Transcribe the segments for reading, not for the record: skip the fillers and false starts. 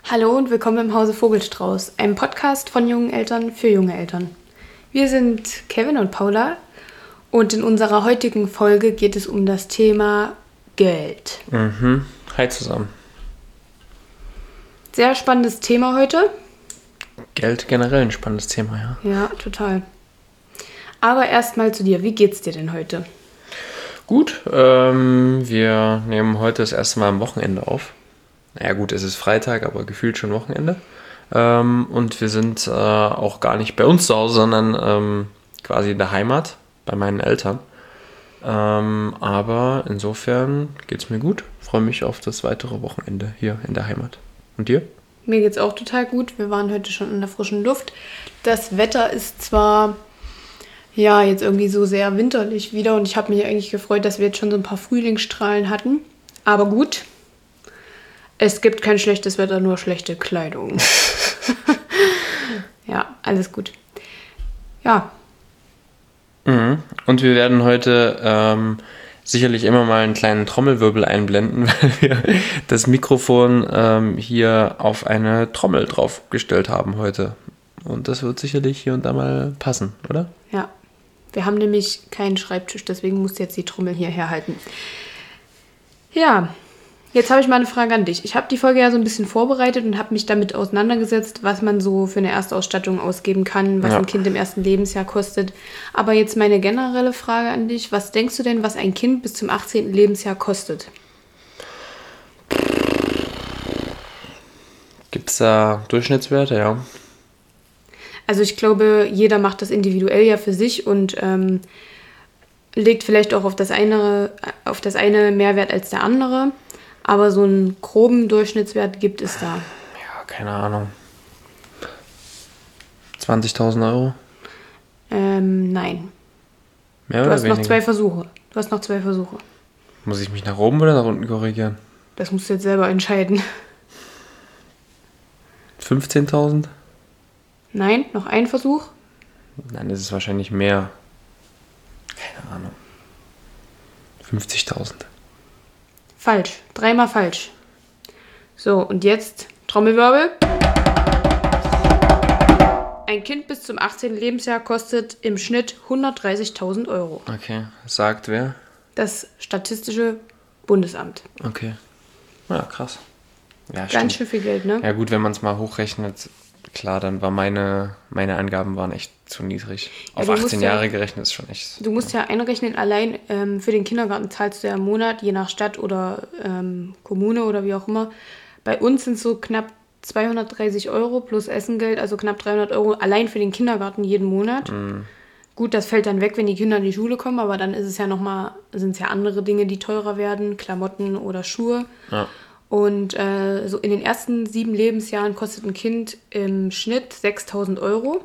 Hallo und willkommen im Hause Vogelstrauß, einem Podcast von jungen Eltern für junge Eltern. Wir sind Kevin und Paula und in unserer heutigen Folge geht es um das Thema Geld. Hi zusammen. Sehr spannendes Thema heute. Geld generell ein spannendes Thema, ja. Ja, total. Aber erstmal zu dir, wie geht's dir denn heute? Gut, wir nehmen heute das erste Mal am Wochenende auf. Naja gut, es ist Freitag, aber gefühlt schon Wochenende. Und wir sind auch gar nicht bei uns zu Hause, sondern quasi in der Heimat, bei meinen Eltern. Aber insofern geht's mir gut. Freue mich auf das weitere Wochenende hier in der Heimat. Und dir? Mir geht's auch total gut. Wir waren heute schon in der frischen Luft. Das Wetter ist zwar jetzt irgendwie so sehr winterlich wieder und ich habe mich eigentlich gefreut, dass wir jetzt schon so ein paar Frühlingsstrahlen hatten. Aber gut. Es gibt kein schlechtes Wetter, nur schlechte Kleidung. Ja, alles gut. Ja. Und wir werden heute sicherlich immer mal einen kleinen Trommelwirbel einblenden, weil wir das Mikrofon hier auf eine Trommel draufgestellt haben heute. Und das wird sicherlich hier und da mal passen, oder? Ja. Wir haben nämlich keinen Schreibtisch, deswegen musst du jetzt die Trommel hierher halten. Ja. Jetzt habe ich mal eine Frage an dich. Ich habe die Folge ja so ein bisschen vorbereitet und habe mich damit auseinandergesetzt, was man so für eine Erstausstattung ausgeben kann, was ein Kind im ersten Lebensjahr kostet. Aber jetzt meine generelle Frage an dich. Was denkst du denn, was ein Kind bis zum 18. Lebensjahr kostet? Gibt es da Durchschnittswerte, ja? Also ich glaube, jeder macht das individuell ja für sich und legt vielleicht auch auf das eine Mehrwert als der andere. Aber so einen groben Durchschnittswert gibt es da. Ja, keine Ahnung. 20.000 Euro? Nein. Mehr Du oder hast weniger? noch zwei Versuche. Muss ich mich nach oben oder nach unten korrigieren? Das musst du jetzt selber entscheiden. 15.000? Nein, noch ein Versuch. Nein, das ist wahrscheinlich mehr. Keine Ahnung. 50.000. Falsch. Dreimal falsch. So, und jetzt Trommelwirbel. Ein Kind bis zum 18. Lebensjahr kostet im Schnitt 130.000 Euro. Okay, sagt wer? Das Statistische Bundesamt. Okay. Ja, krass. Ja, Ganz stimmt. schön viel Geld, ne? Ja gut, wenn man es mal hochrechnet, klar, dann war meine Angaben waren echt zu niedrig. Auf du musst 18 Jahre gerechnet ist schon echt. Du musst ja einrechnen, allein für den Kindergarten zahlst du ja im Monat, je nach Stadt oder Kommune oder wie auch immer. Bei uns sind es so knapp 230 Euro plus Essengeld, also knapp 300 Euro allein für den Kindergarten jeden Monat. Gut, das fällt dann weg, wenn die Kinder in die Schule kommen, aber dann ist es ja sind es ja andere Dinge, die teurer werden, Klamotten oder Schuhe. Ja. Und so in den ersten 7 Lebensjahren kostet ein Kind im Schnitt 6.000 Euro.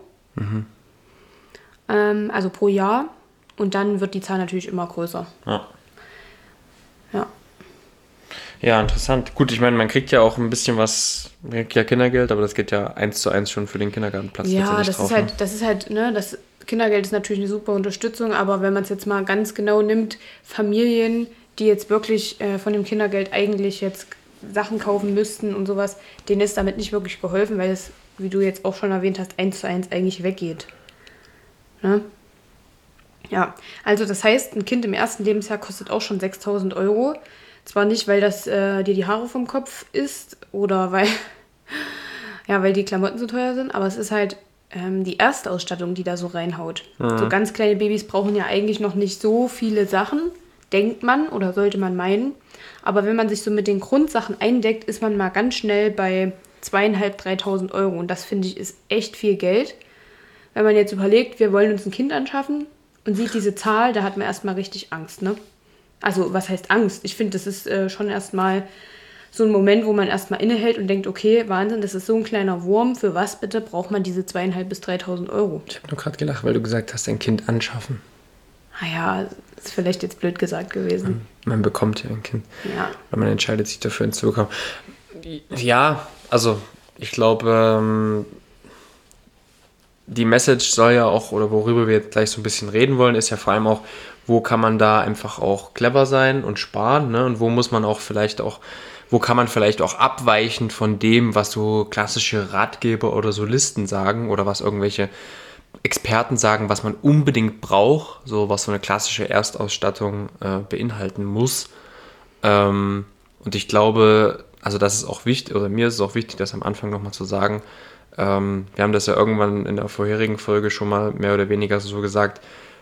Also pro Jahr. Und dann wird die Zahl natürlich immer größer. Ja. Ja. Ja, interessant. Gut, ich meine, man kriegt ja auch ein bisschen was, man kriegt ja Kindergeld, aber das geht ja 1:1 schon für den Kindergartenplatz Ja, tatsächlich das drauf. ist halt, ne, das Kindergeld ist natürlich eine super Unterstützung, aber wenn man es jetzt mal ganz genau nimmt, Familien, die jetzt wirklich von dem Kindergeld eigentlich jetzt Sachen kaufen müssten und sowas, denen ist damit nicht wirklich geholfen, weil es, wie du jetzt auch schon erwähnt hast, 1:1 eigentlich weggeht. Ne? Ja, also das heißt, ein Kind im ersten Lebensjahr kostet auch schon 6.000 Euro. Zwar nicht, weil das dir die Haare vom Kopf isst oder weil die Klamotten so teuer sind, aber es ist halt die Erstausstattung, die da so reinhaut. So ganz kleine Babys brauchen ja eigentlich noch nicht so viele Sachen, denkt man oder sollte man meinen. Aber wenn man sich so mit den Grundsachen eindeckt, ist man mal ganz schnell bei 2.500, 3.000 Euro. Und das, finde ich, ist echt viel Geld. Wenn man jetzt überlegt, wir wollen uns ein Kind anschaffen und sieht diese Zahl, da hat man erstmal richtig Angst, ne? Also, was heißt Angst? Ich finde, das ist schon erstmal so ein Moment, wo man erstmal innehält und denkt, okay, Wahnsinn, das ist so ein kleiner Wurm. Für was bitte braucht man diese 2.500 bis 3.000 Euro? Ich habe nur gerade gelacht, weil du gesagt hast, ein Kind anschaffen. Naja, ist vielleicht jetzt blöd gesagt gewesen. Man bekommt ja ein Kind. Ja. Weil man entscheidet sich dafür, eins zu bekommen. Ja, also ich glaube, die Message soll ja auch, oder worüber wir jetzt gleich so ein bisschen reden wollen, ist ja vor allem auch, wo kann man da einfach auch clever sein und sparen, ne? Und wo muss man auch vielleicht auch wo kann man vielleicht auch abweichend von dem, was so klassische Ratgeber oder so Listen sagen oder was irgendwelche Experten sagen, was man unbedingt braucht, so was so eine klassische Erstausstattung beinhalten muss. Und ich glaube, also das ist auch wichtig, oder mir ist es auch wichtig, das am Anfang nochmal zu sagen. Wir haben das ja irgendwann in der vorherigen Folge schon mal mehr oder weniger so gesagt.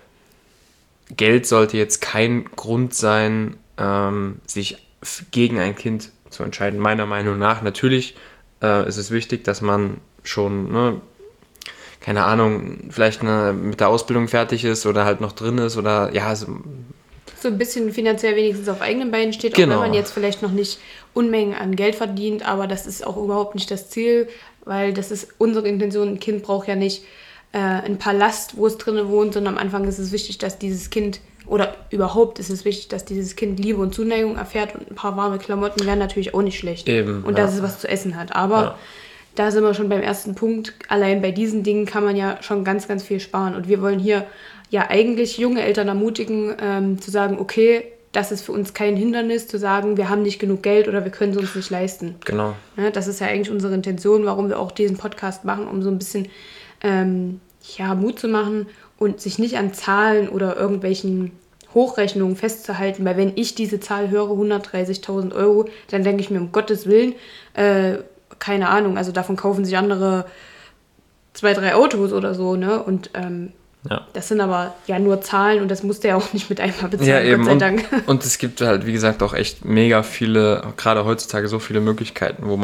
Geld sollte jetzt kein Grund sein, sich gegen ein Kind zu entscheiden. Meiner Meinung nach, natürlich ist es wichtig, dass man schon, ne, keine Ahnung, vielleicht mit der Ausbildung fertig ist oder halt noch drin ist oder ja, so ein bisschen finanziell wenigstens auf eigenen Beinen steht, genau. Auch wenn man jetzt vielleicht noch nicht Unmengen an Geld verdient, aber das ist auch überhaupt nicht das Ziel, weil das ist unsere Intention. Ein Kind braucht ja nicht ein Palast, wo es drinnen wohnt, sondern am Anfang ist es wichtig, dass dieses Kind, oder überhaupt ist es wichtig, dass dieses Kind Liebe und Zuneigung erfährt, und ein paar warme Klamotten wären natürlich auch nicht schlecht. Eben, und dass es was zu essen hat. Aber da sind wir schon beim ersten Punkt. Allein bei diesen Dingen kann man ja schon ganz, ganz viel sparen. Und wir wollen hier ja eigentlich junge Eltern ermutigen, zu sagen, okay, das ist für uns kein Hindernis, zu sagen, wir haben nicht genug Geld oder wir können es uns nicht leisten. Genau. Ja, das ist ja eigentlich unsere Intention, warum wir auch diesen Podcast machen, um so ein bisschen Mut zu machen und sich nicht an Zahlen oder irgendwelchen Hochrechnungen festzuhalten, weil wenn ich diese Zahl höre, 130.000 Euro, dann denke ich mir, um Gottes Willen, keine Ahnung, also davon kaufen sich andere 2, 3 Autos oder so, ne? Und das sind aber ja nur Zahlen, und das musst du ja auch nicht mit einmal bezahlen, ja, eben. Gott sei Dank. Und es gibt halt, wie gesagt, auch echt mega viele, gerade heutzutage so viele Möglichkeiten, wo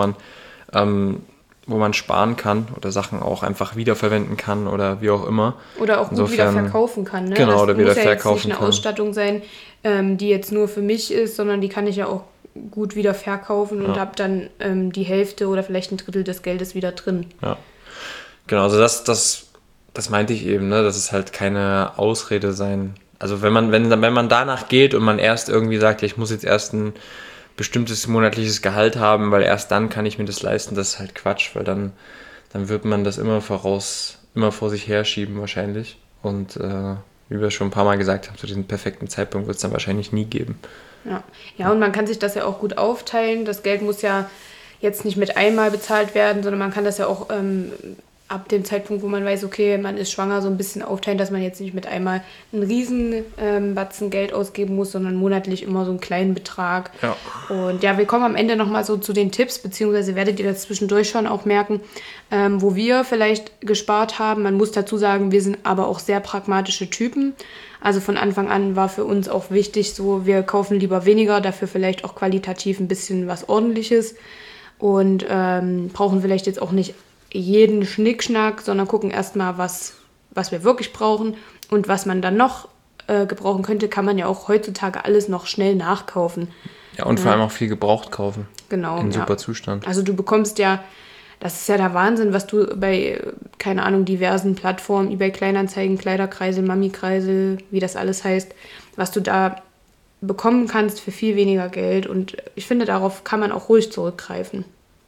man sparen kann oder Sachen auch einfach wiederverwenden kann oder wie auch immer. Oder auch gut wieder verkaufen kann. Ne? Genau, das oder wieder muss ja verkaufen jetzt nicht eine kann. Ausstattung sein, die jetzt nur für mich ist, sondern die kann ich ja auch gut wieder verkaufen und habe dann die Hälfte oder vielleicht ein Drittel des Geldes wieder drin. Ja, genau, also das meinte ich eben, ne? Das ist halt keine Ausrede sein. Also wenn man danach geht und man erst irgendwie sagt, ja, ich muss jetzt erst ein bestimmtes monatliches Gehalt haben, weil erst dann kann ich mir das leisten, das ist halt Quatsch, weil dann wird man das immer vor sich herschieben wahrscheinlich. Und wie wir schon ein paar Mal gesagt haben, zu diesem perfekten Zeitpunkt wird es dann wahrscheinlich nie geben. Ja, und man kann sich das ja auch gut aufteilen. Das Geld muss ja jetzt nicht mit einmal bezahlt werden, sondern man kann das ja auch ab dem Zeitpunkt, wo man weiß, okay, man ist schwanger, so ein bisschen aufteilen, dass man jetzt nicht mit einmal einen riesen Batzen Geld ausgeben muss, sondern monatlich immer so einen kleinen Betrag. Ja. Und ja, wir kommen am Ende nochmal so zu den Tipps, beziehungsweise werdet ihr das zwischendurch schon auch merken, wo wir vielleicht gespart haben. Man muss dazu sagen, wir sind aber auch sehr pragmatische Typen. Also von Anfang an war für uns auch wichtig, so wir kaufen lieber weniger, dafür vielleicht auch qualitativ ein bisschen was Ordentliches und brauchen vielleicht jetzt auch nicht jeden Schnickschnack, sondern gucken erstmal, was wir wirklich brauchen, und was man dann noch gebrauchen könnte, kann man ja auch heutzutage alles noch schnell nachkaufen. Ja, und vor allem auch viel gebraucht kaufen. Genau. In super Zustand. Also du bekommst ja, das ist ja der Wahnsinn, was du bei, keine Ahnung, diversen Plattformen, eBay Kleinanzeigen, Kleiderkreisel, Mami-Kreisel, wie das alles heißt, was du da bekommen kannst für viel weniger Geld, und ich finde, darauf kann man auch ruhig zurückgreifen.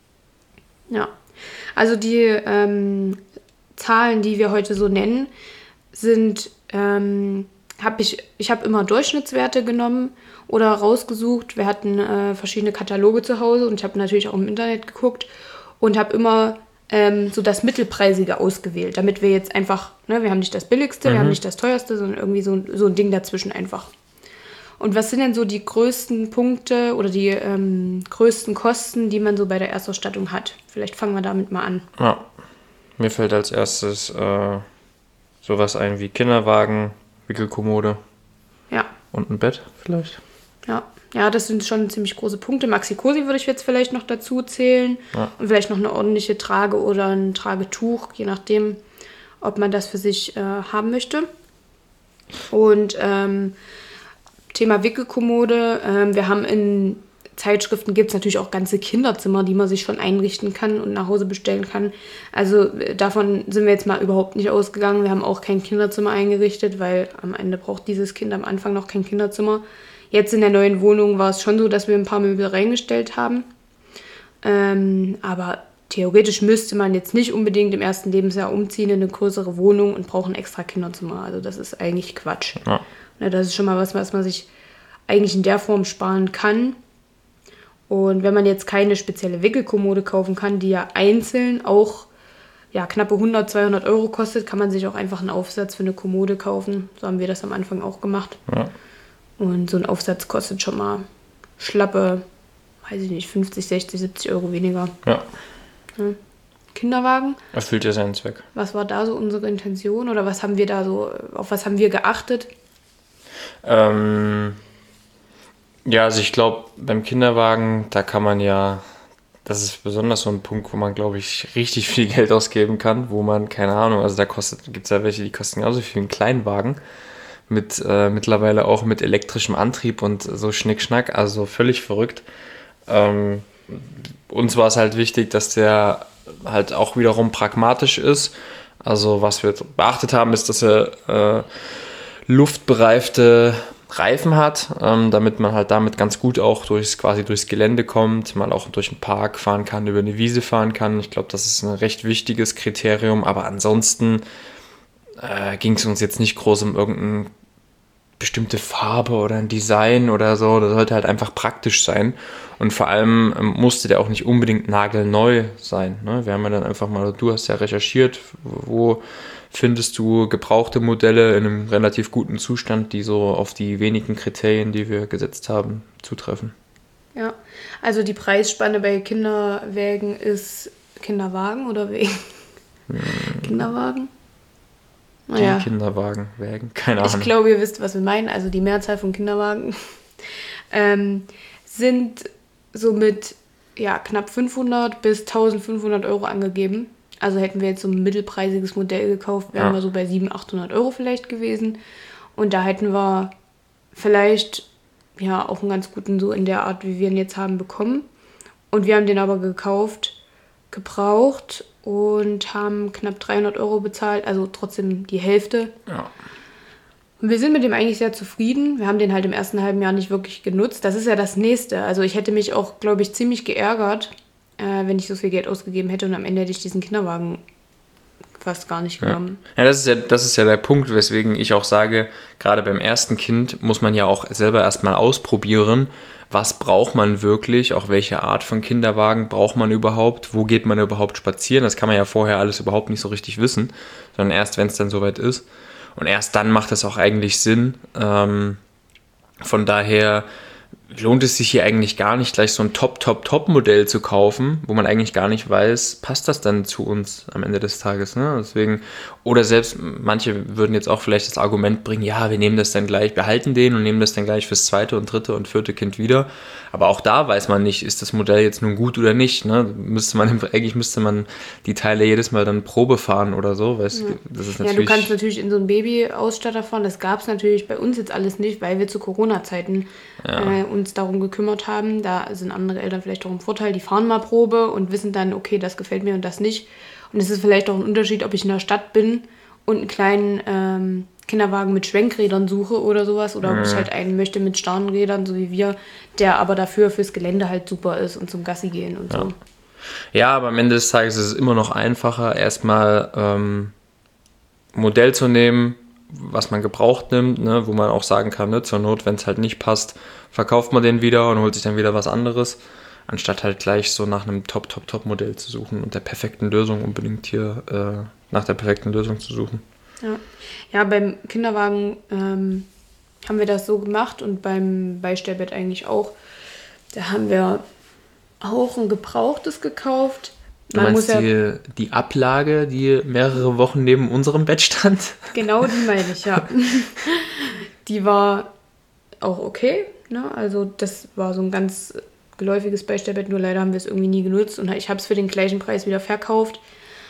Ja. Also die Zahlen, die wir heute so nennen, sind, ich habe immer Durchschnittswerte genommen oder rausgesucht. Wir hatten verschiedene Kataloge zu Hause, und ich habe natürlich auch im Internet geguckt und habe immer so das Mittelpreisige ausgewählt, damit wir jetzt einfach, ne, wir haben nicht das Billigste, wir haben nicht das Teuerste, sondern irgendwie so ein Ding dazwischen einfach. Und was sind denn so die größten Punkte oder die größten Kosten, die man so bei der Erstausstattung hat? Vielleicht fangen wir damit mal an. Ja, mir fällt als erstes sowas ein wie Kinderwagen, Wickelkommode. Ja. Und ein Bett vielleicht. Ja, das sind schon ziemlich große Punkte. Maxi-Cosi würde ich jetzt vielleicht noch dazu zählen. Ja. Und vielleicht noch eine ordentliche Trage oder ein Tragetuch, je nachdem, ob man das für sich haben möchte. Und Thema Wickelkommode. Wir haben in Zeitschriften, gibt es natürlich auch ganze Kinderzimmer, die man sich schon einrichten kann und nach Hause bestellen kann. Also davon sind wir jetzt mal überhaupt nicht ausgegangen. Wir haben auch kein Kinderzimmer eingerichtet, weil am Ende braucht dieses Kind am Anfang noch kein Kinderzimmer. Jetzt in der neuen Wohnung war es schon so, dass wir ein paar Möbel reingestellt haben. Aber theoretisch müsste man jetzt nicht unbedingt im ersten Lebensjahr umziehen in eine größere Wohnung und brauchen extra Kinderzimmer. Also das ist eigentlich Quatsch. Ja. Das ist schon mal was man sich eigentlich in der Form sparen kann. Und wenn man jetzt keine spezielle Wickelkommode kaufen kann, die ja einzeln auch knappe 100, 200 Euro kostet, kann man sich auch einfach einen Aufsatz für eine Kommode kaufen. So haben wir das am Anfang auch gemacht. Ja. Und so ein Aufsatz kostet schon mal schlappe, weiß ich nicht, 50, 60, 70 Euro weniger. Ja. Kinderwagen. Erfüllt ja seinen Zweck. Was war da so unsere Intention oder was haben wir da so, auf was haben wir geachtet? Also ich glaube, beim Kinderwagen, da kann man ja, das ist besonders so ein Punkt, wo man, glaube ich, richtig viel Geld ausgeben kann, wo man, keine Ahnung, also gibt es ja welche, die kosten genauso viel wie ein Kleinwagen, mit mittlerweile auch mit elektrischem Antrieb und so Schnickschnack, also völlig verrückt. Uns war es halt wichtig, dass der halt auch wiederum pragmatisch ist. Also was wir beachtet haben, ist, dass er luftbereifte Reifen hat, damit man halt damit ganz gut auch durchs Gelände kommt, mal auch durch einen Park fahren kann, über eine Wiese fahren kann. Ich glaube, das ist ein recht wichtiges Kriterium, aber ansonsten ging es uns jetzt nicht groß um irgendeine bestimmte Farbe oder ein Design oder so. Das sollte halt einfach praktisch sein und vor allem musste der auch nicht unbedingt nagelneu sein. Ne? Wir haben ja dann einfach mal, du hast ja recherchiert, wo findest du gebrauchte Modelle in einem relativ guten Zustand, die so auf die wenigen Kriterien, die wir gesetzt haben, zutreffen. Ja, also die Preisspanne bei Kinderwägen ist Kinderwagen oder Wägen? Kinderwagen? Die Kinderwagen, Wägen, keine Ahnung. Ich glaube, ihr wisst, was wir meinen. Also die Mehrzahl von Kinderwagen sind somit knapp 500 bis 1500 Euro angegeben. Also hätten wir jetzt so ein mittelpreisiges Modell gekauft, wären wir so bei 700, 800 Euro vielleicht gewesen. Und da hätten wir vielleicht auch einen ganz guten, so in der Art, wie wir ihn jetzt haben, bekommen. Und wir haben den aber gebraucht und haben knapp 300 Euro bezahlt, also trotzdem die Hälfte. Ja. Und wir sind mit dem eigentlich sehr zufrieden. Wir haben den halt im ersten halben Jahr nicht wirklich genutzt. Das ist ja das Nächste. Also ich hätte mich auch, glaube ich, ziemlich geärgert, wenn ich so viel Geld ausgegeben hätte und am Ende hätte ich diesen Kinderwagen fast gar nicht genommen. Ja, das ist ja der Punkt, weswegen ich auch sage, gerade beim ersten Kind muss man ja auch selber erstmal ausprobieren, was braucht man wirklich, auch welche Art von Kinderwagen braucht man überhaupt, wo geht man überhaupt spazieren, das kann man ja vorher alles überhaupt nicht so richtig wissen, sondern erst, wenn es dann soweit ist. Und erst dann macht es auch eigentlich Sinn. Von daher lohnt es sich hier eigentlich gar nicht, gleich so ein Top-Modell zu kaufen, wo man eigentlich gar nicht weiß, passt das dann zu uns am Ende des Tages, ne? Deswegen, oder selbst manche würden jetzt auch vielleicht das Argument bringen, ja, wir nehmen das dann gleich, behalten den und nehmen das dann gleich fürs zweite und dritte und vierte Kind wieder. Aber auch da weiß man nicht, ist das Modell jetzt nun gut oder nicht, ne? Eigentlich müsste man die Teile jedes Mal dann Probe fahren oder so, weil das ist natürlich... Ja, du kannst natürlich in so einen Babyausstatter fahren, das gab es natürlich bei uns jetzt alles nicht, weil wir zu Corona-Zeiten uns darum gekümmert haben. Da sind andere Eltern vielleicht auch im Vorteil, die fahren mal Probe und wissen dann, okay, das gefällt mir und das nicht. Und es ist vielleicht auch ein Unterschied, ob ich in der Stadt bin und einen kleinen Kinderwagen mit Schwenkrädern suche oder sowas, oder ob ich halt einen möchte mit starren Rädern, so wie wir, der aber dafür fürs Gelände halt super ist und zum Gassi gehen und so. Ja, aber am Ende des Tages ist es immer noch einfacher, erstmal ein Modell zu nehmen, was man gebraucht nimmt, ne, wo man auch sagen kann, ne, zur Not, wenn es halt nicht passt, verkauft man den wieder und holt sich dann wieder was anderes, anstatt halt gleich so nach einem Top-Modell zu suchen und der perfekten Lösung unbedingt hier nach der perfekten Lösung zu suchen. Ja, beim Kinderwagen haben wir das so gemacht und beim Beistellbett eigentlich auch. Da haben wir auch ein gebrauchtes gekauft. Du meinst die Ablage, die mehrere Wochen neben unserem Bett stand? Genau, die meine ich, ja. Die war auch okay, ne? Also das war so ein ganz geläufiges Beistellbett, nur leider haben wir es irgendwie nie genutzt und ich habe es für den gleichen Preis wieder verkauft.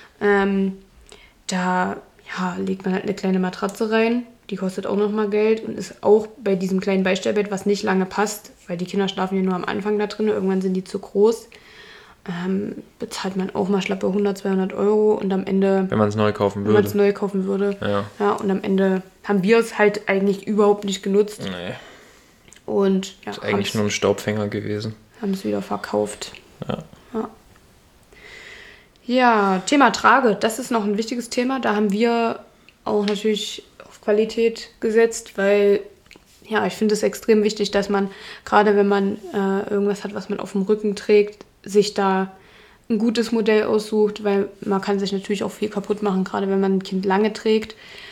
Da legt man halt eine kleine Matratze rein, die kostet auch nochmal Geld und ist auch bei diesem kleinen Beistellbett, was nicht lange passt, weil die Kinder schlafen ja nur am Anfang da drin, irgendwann sind die zu groß. Bezahlt man auch mal schlappe 100, 200 Euro und am Ende... Wenn man es neu kaufen würde. Ja, und am Ende haben wir es halt eigentlich überhaupt nicht genutzt. Nee. Und ist eigentlich nur ein Staubfänger gewesen. Haben es wieder verkauft. Ja, Thema Trage, das ist noch ein wichtiges Thema. Da haben wir auch natürlich auf Qualität gesetzt, weil ja, ich finde es extrem wichtig, dass man, gerade wenn man irgendwas hat, was man auf dem Rücken trägt, sich da ein gutes Modell aussucht, weil man kann sich natürlich auch viel kaputt machen, gerade wenn man ein Kind lange trägt.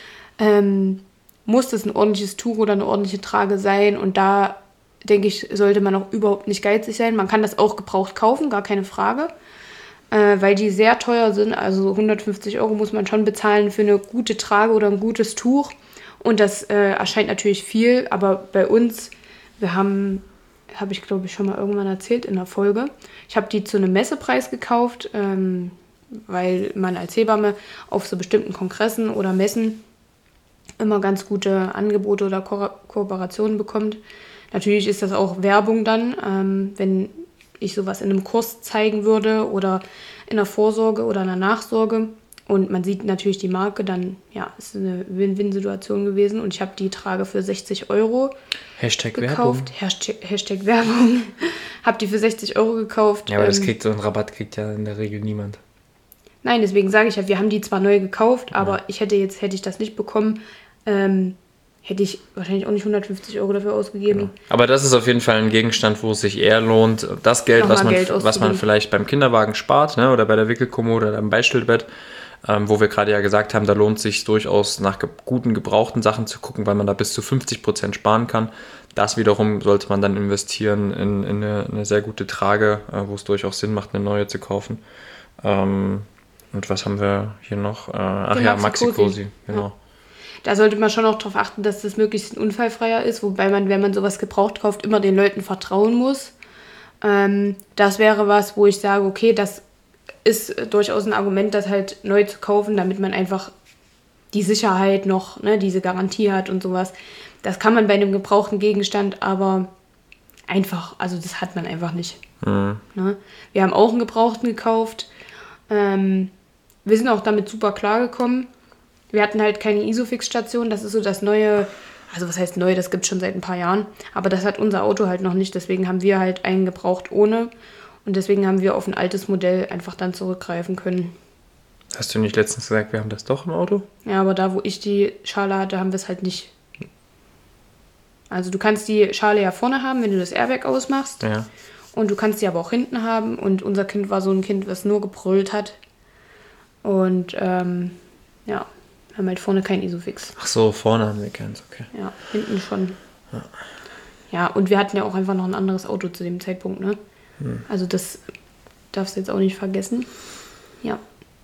Muss das ein ordentliches Tuch oder eine ordentliche Trage sein, und da denke ich, sollte man auch überhaupt nicht geizig sein. Man kann das auch gebraucht kaufen, gar keine Frage, weil die sehr teuer sind. Also 150 € muss man schon bezahlen für eine gute Trage oder ein gutes Tuch, und das erscheint natürlich viel, aber bei uns, wir habe ich glaube ich schon mal irgendwann erzählt in der Folge, ich habe die zu einem Messepreis gekauft, weil man als Hebamme auf so bestimmten Kongressen oder Messen immer ganz gute Angebote oder Kooperationen bekommt. Natürlich ist das auch Werbung dann, wenn ich sowas in einem Kurs zeigen würde oder in der Vorsorge oder in der Nachsorge und man sieht natürlich die Marke, dann ja, ist eine Win-Win-Situation gewesen, und ich habe die Trage für 60 € gekauft. Hashtag Werbung. Habe die für 60 € gekauft. Ja, aber so einen Rabatt kriegt ja in der Regel niemand. Nein, deswegen sage ich ja, wir haben die zwar neu gekauft, aber hätte ich das nicht bekommen, hätte ich wahrscheinlich auch nicht 150 € dafür ausgegeben. Genau. Aber das ist auf jeden Fall ein Gegenstand, wo es sich eher lohnt, das Geld, was man vielleicht beim Kinderwagen spart, ne, oder bei der Wickelkommode oder beim Beistillbett, wo wir gerade ja gesagt haben, da lohnt es sich durchaus nach guten, gebrauchten Sachen zu gucken, weil man da bis zu 50% sparen kann. Das wiederum sollte man dann investieren in eine sehr gute Trage, wo es durchaus Sinn macht, eine neue zu kaufen. Und was haben wir hier noch? Maxi-Cosi. Genau. Ja. Da sollte man schon auch darauf achten, dass das möglichst unfallfreier ist, wobei man, wenn man sowas gebraucht kauft, immer den Leuten vertrauen muss. Das wäre was, wo ich sage, okay, das ist durchaus ein Argument, das halt neu zu kaufen, damit man einfach die Sicherheit noch, ne, diese Garantie hat und sowas. Das kann man bei einem gebrauchten Gegenstand, aber einfach, also das hat man einfach nicht. Mhm. Ne? Wir haben auch einen gebrauchten gekauft. Wir sind auch damit super klar gekommen. Wir hatten halt keine Isofix-Station, das ist so das neue, also was heißt neu, das gibt es schon seit ein paar Jahren, aber das hat unser Auto halt noch nicht, deswegen haben wir halt einen gebraucht ohne, und deswegen haben wir auf ein altes Modell einfach dann zurückgreifen können. Hast du nicht letztens gesagt, wir haben das doch im Auto? Ja, aber da, wo ich die Schale hatte, haben wir es halt nicht. Also du kannst die Schale ja vorne haben, wenn du das Airbag ausmachst, ja. Und du kannst die aber auch hinten haben, und unser Kind war so ein Kind, was nur gebrüllt hat, und ja, haben halt vorne kein Isofix. Ach so, vorne haben wir keins, okay. Ja, hinten schon. Ja, und wir hatten ja auch einfach noch ein anderes Auto zu dem Zeitpunkt, ne? Also das darfst du jetzt auch nicht vergessen. Ja.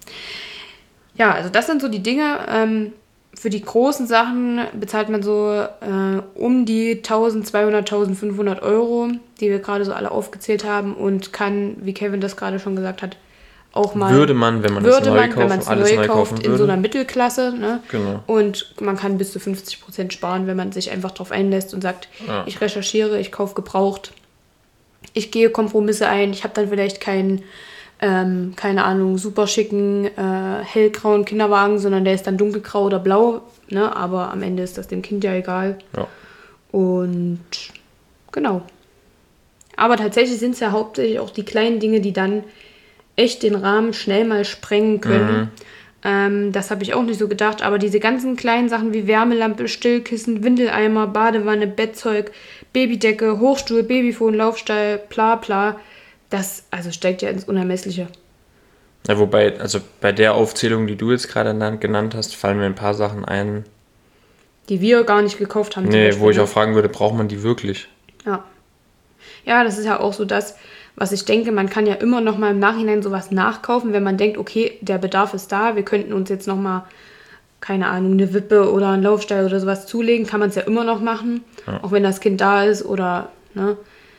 Ja, also das sind so die Dinge. Für die großen Sachen bezahlt man so um die 1200, 1500 €, die wir gerade so alle aufgezählt haben, und kann, wie Kevin das gerade schon gesagt hat, auch mal... Würde man, wenn man es neu kaufen würde. In so einer Mittelklasse, ne? Genau. Und man kann bis zu 50% sparen, wenn man sich einfach drauf einlässt und sagt, ich recherchiere, ich kaufe gebraucht, ich gehe Kompromisse ein, ich habe dann vielleicht keinen, keine Ahnung, super schicken, hellgrauen Kinderwagen, sondern der ist dann dunkelgrau oder blau, ne? Aber am Ende ist das dem Kind ja egal. Ja. Und genau. Aber tatsächlich sind es ja hauptsächlich auch die kleinen Dinge, die dann echt den Rahmen schnell mal sprengen können. Das habe ich auch nicht so gedacht, aber diese ganzen kleinen Sachen wie Wärmelampe, Stillkissen, Windeleimer, Badewanne, Bettzeug, Babydecke, Hochstuhl, Babyfon, Laufstall, bla bla, das also steigt ja ins Unermessliche. Ja, wobei, also bei der Aufzählung, die du jetzt gerade genannt hast, fallen mir ein paar Sachen ein, die wir gar nicht gekauft haben. Nee, wo ich auch fragen würde, braucht man die wirklich? Ja. Ja, das ist ja auch so das, was ich denke, man kann ja immer noch mal im Nachhinein sowas nachkaufen, wenn man denkt, okay, der Bedarf ist da, wir könnten uns jetzt noch mal, keine Ahnung, eine Wippe oder einen Laufstall oder sowas zulegen, kann man es ja immer noch machen, auch wenn das Kind da ist oder, ne,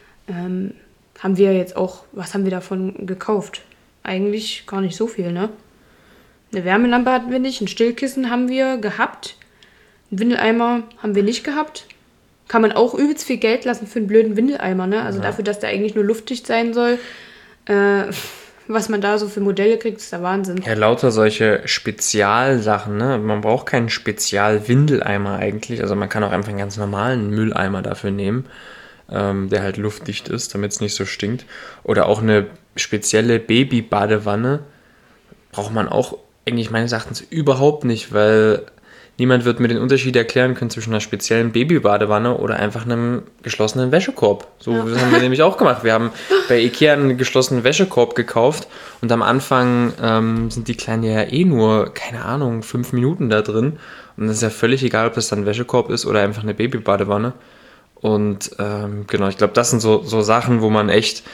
haben wir jetzt auch, was haben wir davon gekauft? Eigentlich gar nicht so viel, ne? Eine Wärmelampe hatten wir nicht, ein Stillkissen haben wir gehabt, einen Windeleimer haben wir nicht gehabt. Kann man auch übelst viel Geld lassen für einen blöden Windeleimer, ne? Also dafür, dass der eigentlich nur luftdicht sein soll. Was man da so für Modelle kriegt, ist der Wahnsinn. Ja, lauter solche Spezialsachen, ne? Man braucht keinen Spezial-Windeleimer eigentlich. Also man kann auch einfach einen ganz normalen Mülleimer dafür nehmen, der halt luftdicht ist, damit es nicht so stinkt. Oder auch eine spezielle Babybadewanne braucht man auch eigentlich meines Erachtens überhaupt nicht, weil niemand wird mir den Unterschied erklären können zwischen einer speziellen Babybadewanne oder einfach einem geschlossenen Wäschekorb. Das haben wir nämlich auch gemacht. Wir haben bei Ikea einen geschlossenen Wäschekorb gekauft und am Anfang sind die Kleinen ja nur, keine Ahnung, 5 Minuten da drin. Und das ist ja völlig egal, ob das dann ein Wäschekorb ist oder einfach eine Babybadewanne. Und genau, ich glaube, das sind so Sachen, wo man echt,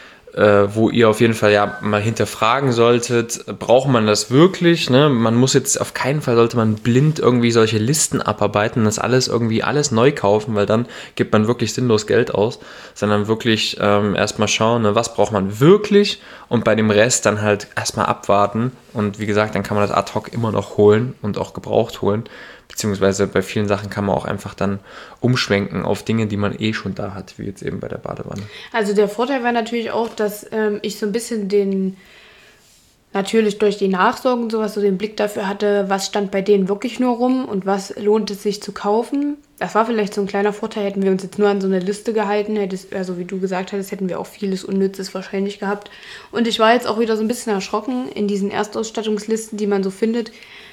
wo ihr auf jeden Fall ja mal hinterfragen solltet, braucht man das wirklich? Ne? Man muss jetzt, auf keinen Fall sollte man blind irgendwie solche Listen abarbeiten, das alles neu kaufen, weil dann gibt man wirklich sinnlos Geld aus, sondern wirklich erstmal schauen, ne, was braucht man wirklich und bei dem Rest dann halt erstmal abwarten und wie gesagt, dann kann man das ad hoc immer noch holen und auch gebraucht holen. Beziehungsweise bei vielen Sachen kann man auch einfach dann umschwenken auf Dinge, die man schon da hat, wie jetzt eben bei der Badewanne. Also der Vorteil war natürlich auch, dass ich so ein bisschen natürlich durch die Nachsorge und sowas, so den Blick dafür hatte, was stand bei denen wirklich nur rum und was lohnt es sich zu kaufen. Das war vielleicht so ein kleiner Vorteil, hätten wir uns jetzt nur an so eine Liste gehalten, also wie du gesagt hattest, hätten wir auch vieles Unnützes wahrscheinlich gehabt. Und ich war jetzt auch wieder so ein bisschen erschrocken in diesen Erstausstattungslisten, die man so findet,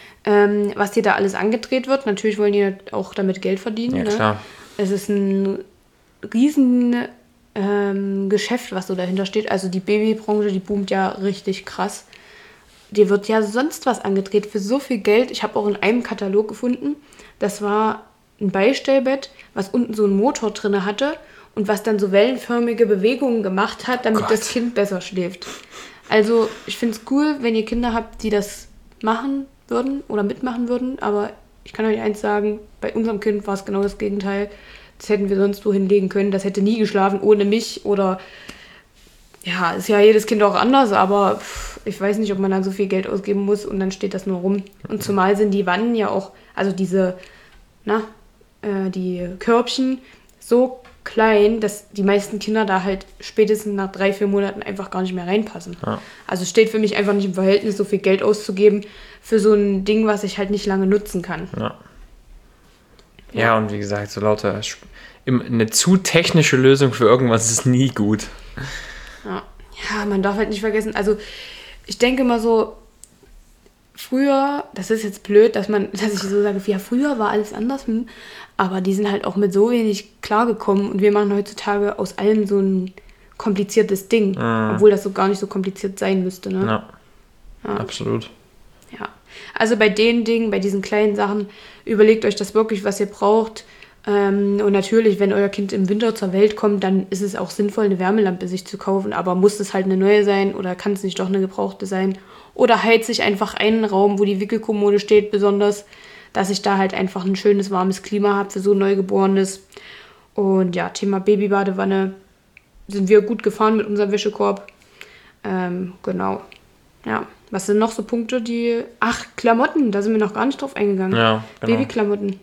was dir da alles angedreht wird. Natürlich wollen die auch damit Geld verdienen. Ja, klar. Ne? Es ist ein riesen Geschäft, was so dahinter steht. Also die Babybranche, die boomt ja richtig krass. Dir wird ja sonst was angedreht für so viel Geld. Ich habe auch in einem Katalog gefunden, das war ein Beistellbett, was unten so einen Motor drin hatte und was dann so wellenförmige Bewegungen gemacht hat, damit das Kind besser schläft. Also ich finde es cool, wenn ihr Kinder habt, die das machen würden oder mitmachen würden, aber ich kann euch eins sagen, bei unserem Kind war es genau das Gegenteil. Das hätten wir sonst wohin legen können. Das hätte nie geschlafen ohne mich oder ja, ist ja jedes Kind auch anders, aber ich weiß nicht, ob man dann so viel Geld ausgeben muss und dann steht das nur rum. Und zumal sind die Wannen ja auch, also die Körbchen so klein, dass die meisten Kinder da halt spätestens nach 3-4 Monaten einfach gar nicht mehr reinpassen. Ja. Also steht für mich einfach nicht im Verhältnis, so viel Geld auszugeben für so ein Ding, was ich halt nicht lange nutzen kann. Ja, und wie gesagt, so lauter eine zu technische Lösung für irgendwas ist nie gut. Ja, man darf halt nicht vergessen, also ich denke mal so, früher, das ist jetzt blöd, dass ich so sage, ja, früher war alles anders, aber die sind halt auch mit so wenig klargekommen und wir machen heutzutage aus allem so ein kompliziertes Ding, obwohl das so gar nicht so kompliziert sein müsste, ne? Ja. Absolut. Ja, also bei den Dingen, bei diesen kleinen Sachen, überlegt euch das wirklich, was ihr braucht. Und natürlich, wenn euer Kind im Winter zur Welt kommt, dann ist es auch sinnvoll, eine Wärmelampe sich zu kaufen, aber muss es halt eine neue sein oder kann es nicht doch eine gebrauchte sein? Oder heizt sich einfach einen Raum, wo die Wickelkommode steht, besonders, dass ich da halt einfach ein schönes, warmes Klima habe für so ein Neugeborenes. Und ja, Thema Babybadewanne sind wir gut gefahren mit unserem Wäschekorb. Genau. Ja, was sind noch so Punkte, Klamotten, da sind wir noch gar nicht drauf eingegangen. Ja, genau. Babyklamotten.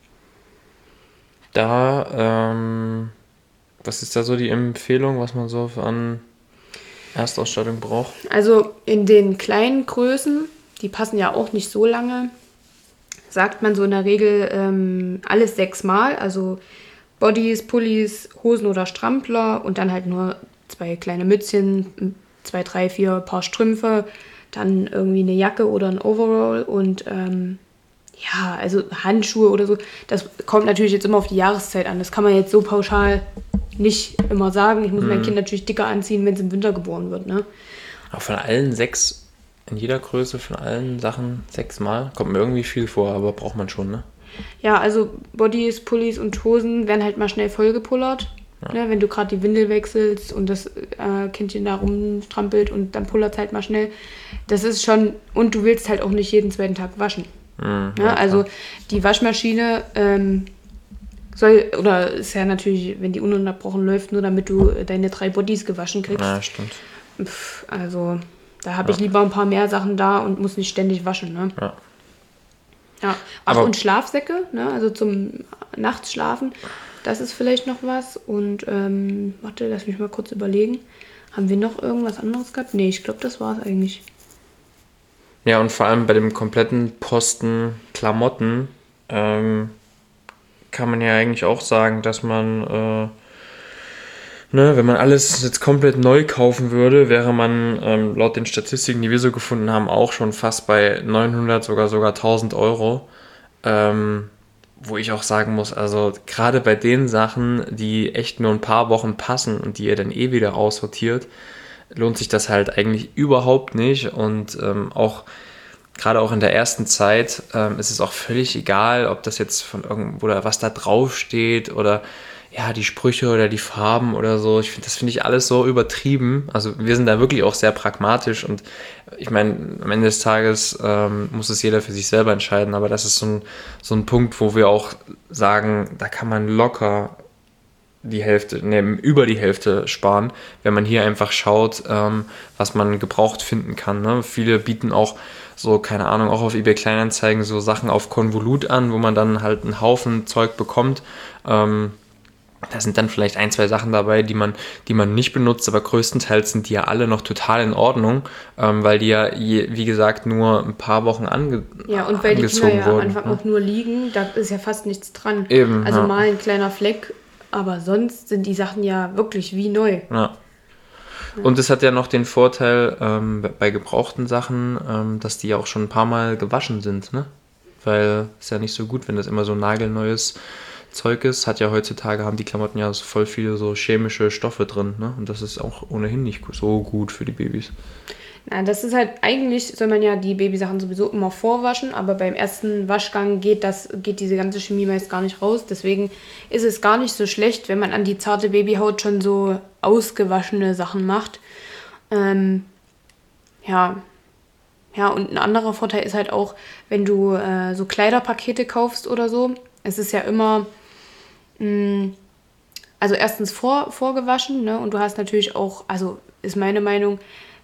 Da, was ist da so die Empfehlung, was man so an Erstausstattung braucht? Also in den kleinen Größen, die passen ja auch nicht so lange, sagt man so in der Regel alles 6-mal, also Bodys, Pullis, Hosen oder Strampler und dann halt nur 2 kleine Mützchen, 2, 3, 4 Paar Strümpfe, dann irgendwie eine Jacke oder ein Overall und also Handschuhe oder so. Das kommt natürlich jetzt immer auf die Jahreszeit an. Das kann man jetzt so pauschal nicht immer sagen. Ich muss mein Kind natürlich dicker anziehen, wenn es im Winter geboren wird. Ne? Aber von allen 6, in jeder Größe, von allen Sachen 6-mal, kommt mir irgendwie viel vor, aber braucht man schon, ne? Ja, also Bodys, Pullis und Hosen werden halt mal schnell vollgepullert. Ja. Ne, wenn du gerade die Windel wechselst und das Kindchen da rumstrampelt und dann pullert es halt mal schnell. Das ist schon, und du willst halt auch nicht jeden zweiten Tag waschen. Also die Waschmaschine ist ja natürlich, wenn die ununterbrochen läuft, nur damit du deine 3 Bodys gewaschen kriegst. Ja, stimmt. Also da habe ich lieber ein paar mehr Sachen da und muss nicht ständig waschen. Ne? Ja. Und Schlafsäcke, ne? Also zum Nachts schlafen, das ist vielleicht noch was. Und lass mich mal kurz überlegen. Haben wir noch irgendwas anderes gehabt? Nee, ich glaube, das war es eigentlich. Ja, und vor allem bei dem kompletten Posten Klamotten kann man ja eigentlich auch sagen, dass man, wenn man alles jetzt komplett neu kaufen würde, wäre man laut den Statistiken, die wir so gefunden haben, auch schon fast bei 900, sogar 1000 Euro. wo ich auch sagen muss, also gerade bei den Sachen, die echt nur ein paar Wochen passen und die ihr dann eh wieder aussortiert, lohnt sich das halt eigentlich überhaupt nicht. Und auch gerade auch in der ersten Zeit ist es auch völlig egal, ob das jetzt von irgendwo oder was da drauf steht oder ja, die Sprüche oder die Farben oder so. Das finde ich alles so übertrieben. Also wir sind da wirklich auch sehr pragmatisch und ich meine, am Ende des Tages muss es jeder für sich selber entscheiden, aber das ist so ein Punkt, wo wir auch sagen, da kann man locker über die Hälfte sparen, wenn man hier einfach schaut, was man gebraucht finden kann. Ne? Viele bieten auch so, keine Ahnung, auch auf eBay Kleinanzeigen so Sachen auf Konvolut an, wo man dann halt einen Haufen Zeug bekommt. Da sind dann vielleicht 1, 2 Sachen dabei, die man nicht benutzt, aber größtenteils sind die ja alle noch total in Ordnung, weil die ja, wie gesagt, nur ein paar Wochen ja, und weil die Kinder ja am Anfang ne? auch nur liegen, da ist ja fast nichts dran. Eben, also ja. mal ein kleiner Fleck, aber sonst sind die Sachen ja wirklich wie neu. Ja. Und es hat ja noch den Vorteil bei gebrauchten Sachen, dass die ja auch schon ein paar Mal gewaschen sind, ne? Weil es ja nicht so gut, wenn das immer so nagelneues Zeug ist. Haben die Klamotten ja voll viele so chemische Stoffe drin, ne? Und das ist auch ohnehin nicht so gut für die Babys. Na, das ist halt, eigentlich soll man ja die Babysachen sowieso immer vorwaschen, aber beim ersten Waschgang geht diese ganze Chemie meist gar nicht raus. Deswegen ist es gar nicht so schlecht, wenn man an die zarte Babyhaut schon so ausgewaschene Sachen macht. Ja, und ein anderer Vorteil ist halt auch, wenn du so Kleiderpakete kaufst oder so. Es ist ja immer, also erstens vorgewaschen, ne? Und du hast natürlich auch, also ist meine Meinung,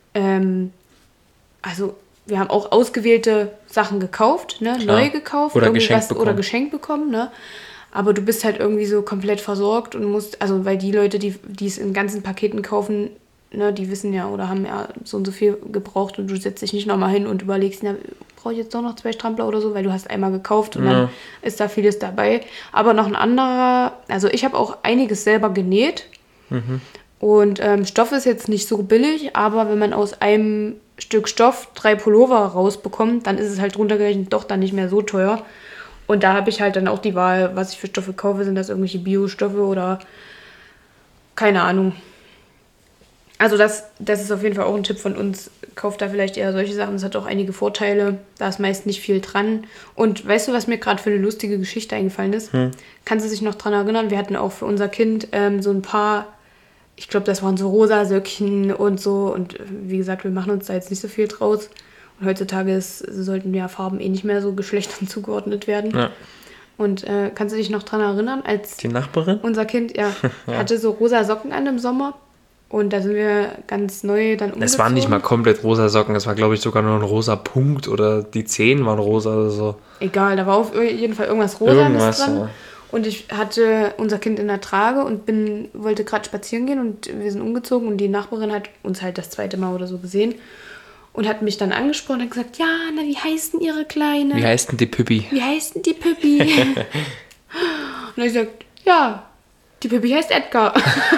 also wir haben auch ausgewählte Sachen gekauft, ne? Neu gekauft oder geschenkt bekommen, ne? Aber du bist halt irgendwie so komplett versorgt und musst, also weil die Leute, die es in ganzen Paketen kaufen, ne, die wissen ja oder haben ja so und so viel gebraucht und du setzt dich nicht nochmal hin und überlegst, na, brauche ich jetzt doch noch 2 Strampler oder so, weil du hast einmal gekauft und dann ist da vieles dabei. Aber noch ein anderer, also ich habe auch einiges selber genäht und Stoff ist jetzt nicht so billig, aber wenn man aus einem Stück Stoff 3 Pullover rausbekommt, dann ist es halt runtergerechnet doch dann nicht mehr so teuer. Und da habe ich halt dann auch die Wahl, was ich für Stoffe kaufe, sind das irgendwelche Biostoffe oder keine Ahnung. Also das ist auf jeden Fall auch ein Tipp von uns. Kauft da vielleicht eher solche Sachen. Das hat auch einige Vorteile. Da ist meist nicht viel dran. Und weißt du, was mir gerade für eine lustige Geschichte eingefallen ist? Kannst du dich noch dran erinnern? Wir hatten auch für unser Kind so ein paar, ich glaube, das waren so rosa Söckchen und so. Und wie gesagt, wir machen uns da jetzt nicht so viel draus. Und heutzutage sollten ja Farben eh nicht mehr so Geschlechtern zugeordnet werden. Ja. Und kannst du dich noch dran erinnern, als die Nachbarin? Unser Kind hatte so rosa Socken an im Sommer. Und da sind wir ganz neu dann umgezogen. Es waren nicht mal komplett rosa Socken, es war, glaube ich, sogar nur ein rosa Punkt oder die Zehen waren rosa oder so. Egal, da war auf jeden Fall irgendwas Rosanes dran. Ja. Und ich hatte unser Kind in der Trage und wollte gerade spazieren gehen und wir sind umgezogen und die Nachbarin hat uns halt das 2. Mal oder so gesehen und hat mich dann angesprochen und hat gesagt, ja, na, wie heißt denn ihre Kleine? Wie heißt denn die Püppi? Wie heißt denn die Püppi? Und dann habe ich gesagt, ja, die Püppi heißt Edgar.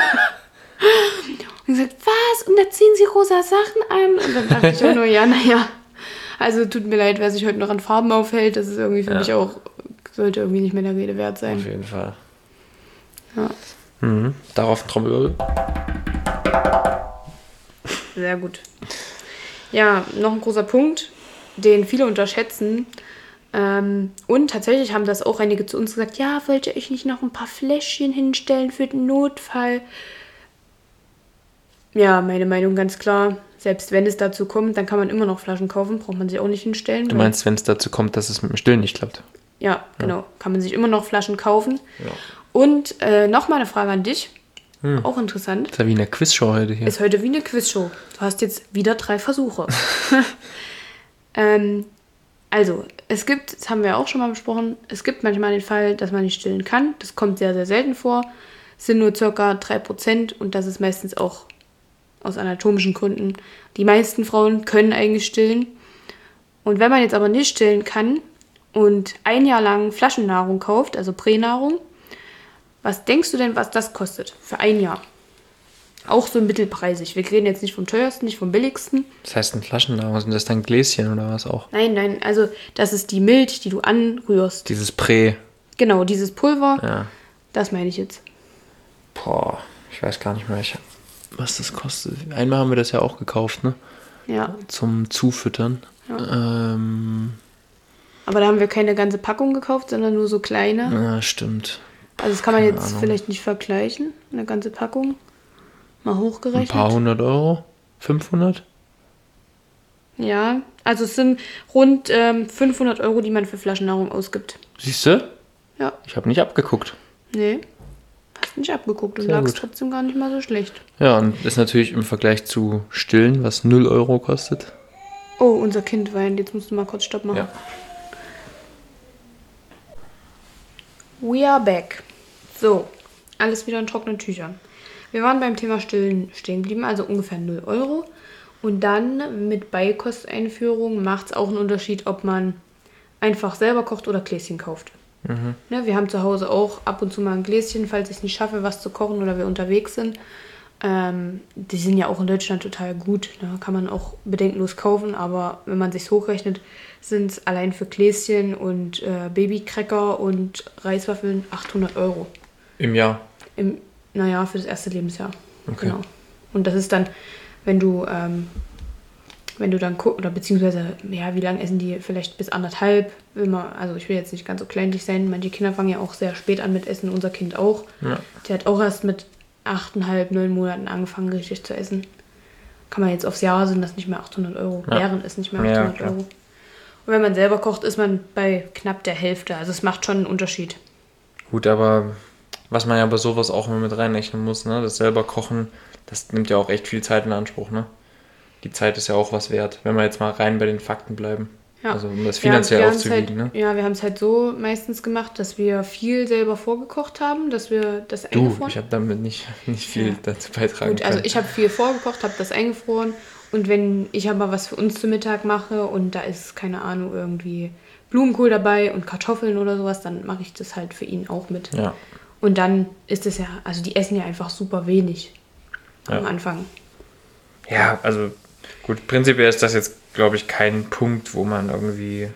Und gesagt, was? Und da ziehen sie rosa Sachen an? Und dann dachte ich auch nur, ja, naja. Also tut mir leid, wer sich heute noch an Farben aufhält. Das ist irgendwie für mich auch, sollte irgendwie nicht mehr der Rede wert sein. Auf jeden Fall. Ja. Darauf ein Trommelwirbel. Sehr gut. Ja, noch ein großer Punkt, den viele unterschätzen. Und tatsächlich haben das auch einige zu uns gesagt, ja, wollt ihr euch nicht noch ein paar Fläschchen hinstellen für den Notfall? Ja, meine Meinung ganz klar. Selbst wenn es dazu kommt, dann kann man immer noch Flaschen kaufen. Braucht man sich auch nicht hinstellen. Du meinst, wenn es dazu kommt, dass es mit dem Stillen nicht klappt? Ja, genau. Ja. Kann man sich immer noch Flaschen kaufen. Ja. Und nochmal eine Frage an dich. Auch interessant. Ist ja wie eine Quizshow heute hier. Ist heute wie eine Quizshow. Du hast jetzt wieder 3 Versuche. Also, es gibt, das haben wir auch schon mal besprochen, es gibt manchmal den Fall, dass man nicht stillen kann. Das kommt sehr, sehr selten vor. Es sind nur ca. 3% und das ist meistens auch aus anatomischen Gründen. Die meisten Frauen können eigentlich stillen. Und wenn man jetzt aber nicht stillen kann und 1 Jahr lang Flaschennahrung kauft, also Pränahrung, was denkst du denn, was das kostet für 1 Jahr? Auch so mittelpreisig. Wir reden jetzt nicht vom teuersten, nicht vom billigsten. Das heißt, ein Flaschennahrung, sind das dann Gläschen oder was auch? Nein, also das ist die Milch, die du anrührst. Dieses Prä. Genau, dieses Pulver, Ja. das meine ich jetzt. Boah, ich weiß gar nicht mehr, was das kostet. Einmal haben wir das ja auch gekauft, ne? Ja, Zum Zufüttern. aber da haben wir keine ganze Packung gekauft, sondern nur so kleine. Ja, stimmt. Also das kann man Keine jetzt Ahnung. vielleicht nicht vergleichen, eine ganze Packung. Mal Ein hochgerechnet. paar 100 Euro? 500? Ja, also es sind rund 500 Euro, die man für Flaschennahrung ausgibt. Siehst du? Ja, Ich habe nicht abgeguckt. nee, hast nicht abgeguckt und Sehr lagst gut. trotzdem gar nicht mal so schlecht. Ja, und ist natürlich im Vergleich zu Stillen, was 0 Euro kostet. Oh, unser Kind weint. Jetzt musst du mal kurz Stopp machen. Ja. We are back. So, alles wieder in trockenen Tüchern. Wir waren beim Thema Stillen stehen geblieben, also ungefähr 0 Euro. Und dann mit Beikosteinführung macht es auch einen Unterschied, ob man einfach selber kocht oder Gläschen kauft. Ne, wir haben zu Hause auch ab und zu mal ein Gläschen, falls ich es nicht schaffe, was zu kochen oder wir unterwegs sind. Die sind ja auch in Deutschland total gut. Ne? Kann man auch bedenkenlos kaufen, aber wenn man sich hochrechnet, sind es allein für Gläschen und Babycracker und Reiswaffeln 800 Euro. Im Jahr. Naja, für das erste Lebensjahr. Okay. Genau. Und das ist dann, wenn du dann guckst, oder beziehungsweise, ja, wie lange essen die? Vielleicht bis 1,5. Also ich will jetzt nicht ganz so kleinlich sein. Manche Kinder fangen ja auch sehr spät an mit Essen, unser Kind auch. Ja. Der hat auch erst mit 8,5, 9 Monaten angefangen, richtig zu essen. Kann man jetzt aufs Jahr, sind das nicht mehr 800 Euro. Ja. Wären es nicht mehr Ja, 800 klar. Euro. Und wenn man selber kocht, ist man bei knapp der Hälfte. Also es macht schon einen Unterschied. Gut, aber was man ja bei sowas auch immer mit reinrechnen muss, ne? Das selber Kochen, das nimmt ja auch echt viel Zeit in Anspruch, ne? Die Zeit ist ja auch was wert, wenn wir jetzt mal rein bei den Fakten bleiben. Ja. Also um das finanziell Wir haben's aufzuwiegen, halt, ne? Ja, wir haben es halt so meistens gemacht, dass wir viel selber vorgekocht haben, dass wir das Du, eingefroren. ich habe damit nicht viel Ja. dazu beitragen Gut, also können. ich habe viel vorgekocht, habe das eingefroren und wenn ich aber was für uns zu Mittag mache und da ist, keine Ahnung, irgendwie Blumenkohl dabei und Kartoffeln oder sowas, dann mache ich das halt für ihn auch mit. Ja, Und dann ist es ja, also die essen ja einfach super wenig am Ja. Anfang. ja, also gut, prinzipiell ist das jetzt, glaube ich, kein Punkt, wo man irgendwie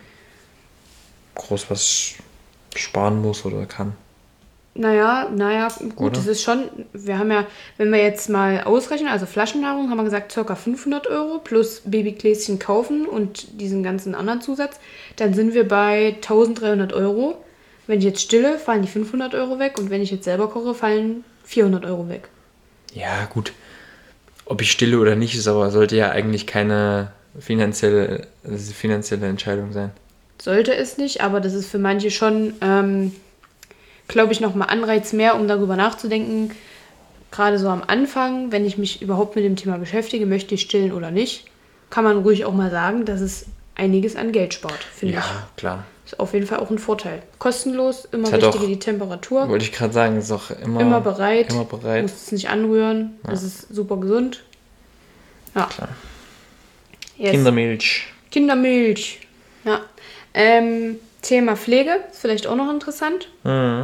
groß was sparen muss oder kann. Naja, gut, Oder? das ist schon, wir haben ja, wenn wir jetzt mal ausrechnen, also Flaschennahrung, haben wir gesagt, ca. 500 Euro plus Babygläschen kaufen und diesen ganzen anderen Zusatz, dann sind wir bei 1300 Euro. Wenn ich jetzt stille, fallen die 500 Euro weg und wenn ich jetzt selber koche, fallen 400 Euro weg. Ja, gut. Ob ich stille oder nicht, ist aber sollte ja eigentlich keine finanzielle Entscheidung sein. Sollte es nicht, aber das ist für manche schon, glaube ich, nochmal Anreiz mehr, um darüber nachzudenken. Gerade so am Anfang, wenn ich mich überhaupt mit dem Thema beschäftige, möchte ich stillen oder nicht, kann man ruhig auch mal sagen, dass es einiges an Geld spart, finde ich. Ja, klar. Ist auf jeden Fall auch ein Vorteil. Kostenlos, immer Es hat richtige auch- die Temperatur, Wollte ich gerade sagen, ist auch immer bereit, Immer bereit. musst es nicht anrühren, das ist super gesund. Ja. Klar. Yes. Kindermilch. Kindermilch. Ja. Thema Pflege ist vielleicht auch noch interessant. Mhm.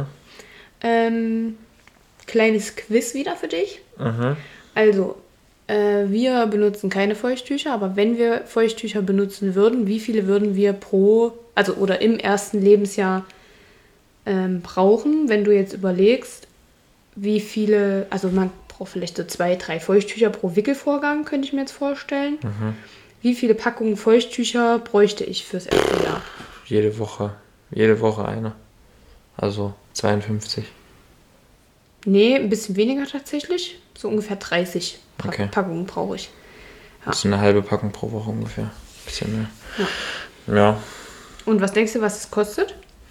Kleines Quiz wieder für dich. Mhm. Also, wir benutzen keine Feuchttücher, aber wenn wir Feuchttücher benutzen würden, wie viele würden wir oder im ersten Lebensjahr brauchen, wenn du jetzt überlegst, wie viele, also man braucht vielleicht so 2, 3 Feuchttücher pro Wickelvorgang, könnte ich mir jetzt vorstellen. Wie viele Packungen Feuchttücher bräuchte ich fürs erste Jahr? Jede Woche eine. Also 52. Nee, ein bisschen weniger tatsächlich. So ungefähr 30 Okay. Packungen brauche ich. Das ist eine halbe Packung pro Woche ungefähr. Bisschen mehr. Ja. Und was denkst du, was es kostet?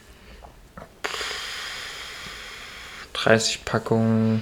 30 Packungen.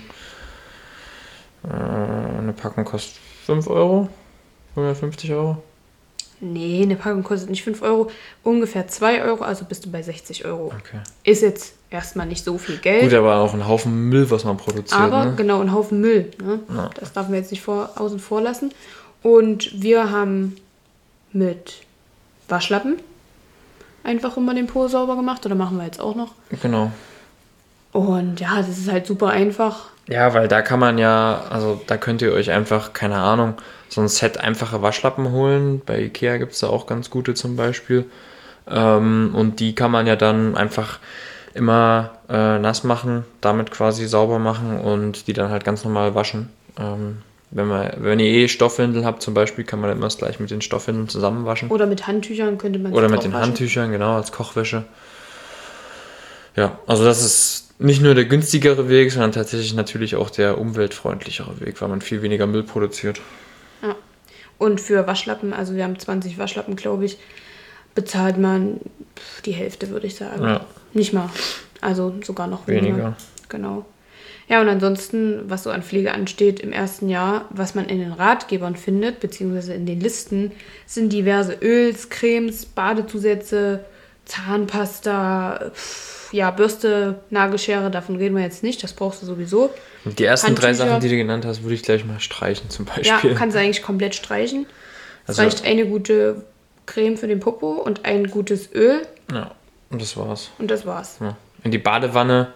Eine Packung kostet 5 Euro. 150 Euro. Nee, eine Packung kostet nicht 5 Euro, ungefähr 2 Euro, also bist du bei 60 Euro. Okay. Ist jetzt erstmal nicht so viel Geld, Gut, aber auch ein Haufen Müll, was man produziert. aber Ne? genau, ein Haufen Müll. Ne? Ja. Das darf man jetzt nicht außen vor lassen. Und wir haben mit Waschlappen einfach immer den Po sauber gemacht, oder machen wir jetzt auch noch. Genau. Und ja, das ist halt super einfach. Ja, weil da kann man ja, also da könnt ihr euch einfach, keine Ahnung, so ein Set einfache Waschlappen holen. Bei Ikea gibt es da auch ganz gute zum Beispiel. Und die kann man ja dann einfach immer nass machen, damit quasi sauber machen und die dann halt ganz normal waschen. Wenn ihr Stoffwindeln habt zum Beispiel, kann man immer das gleich mit den Stoffwindeln zusammen waschen. Oder mit Handtüchern könnte man es Oder mit den Handtüchern, genau, als Kochwäsche. Ja, also das ist nicht nur der günstigere Weg, sondern tatsächlich natürlich auch der umweltfreundlichere Weg, weil man viel weniger Müll produziert. Ja. Und für Waschlappen, also wir haben 20 Waschlappen, glaube ich, bezahlt man die Hälfte, würde ich sagen. Ja. Nicht mal. Also sogar noch weniger. Genau. Ja, und ansonsten, was so an Pflege ansteht im ersten Jahr, was man in den Ratgebern findet, beziehungsweise in den Listen, sind diverse Öls, Cremes, Badezusätze, Zahnpasta, ja, Bürste, Nagelschere, davon reden wir jetzt nicht, das brauchst du sowieso. Die ersten 3 Sachen, die du genannt hast, würde ich gleich mal streichen zum Beispiel. Ja, kannst du eigentlich komplett streichen. Es reicht eine gute Creme für den Popo und ein gutes Öl. Ja, und das war's. Ja. In die Badewanne,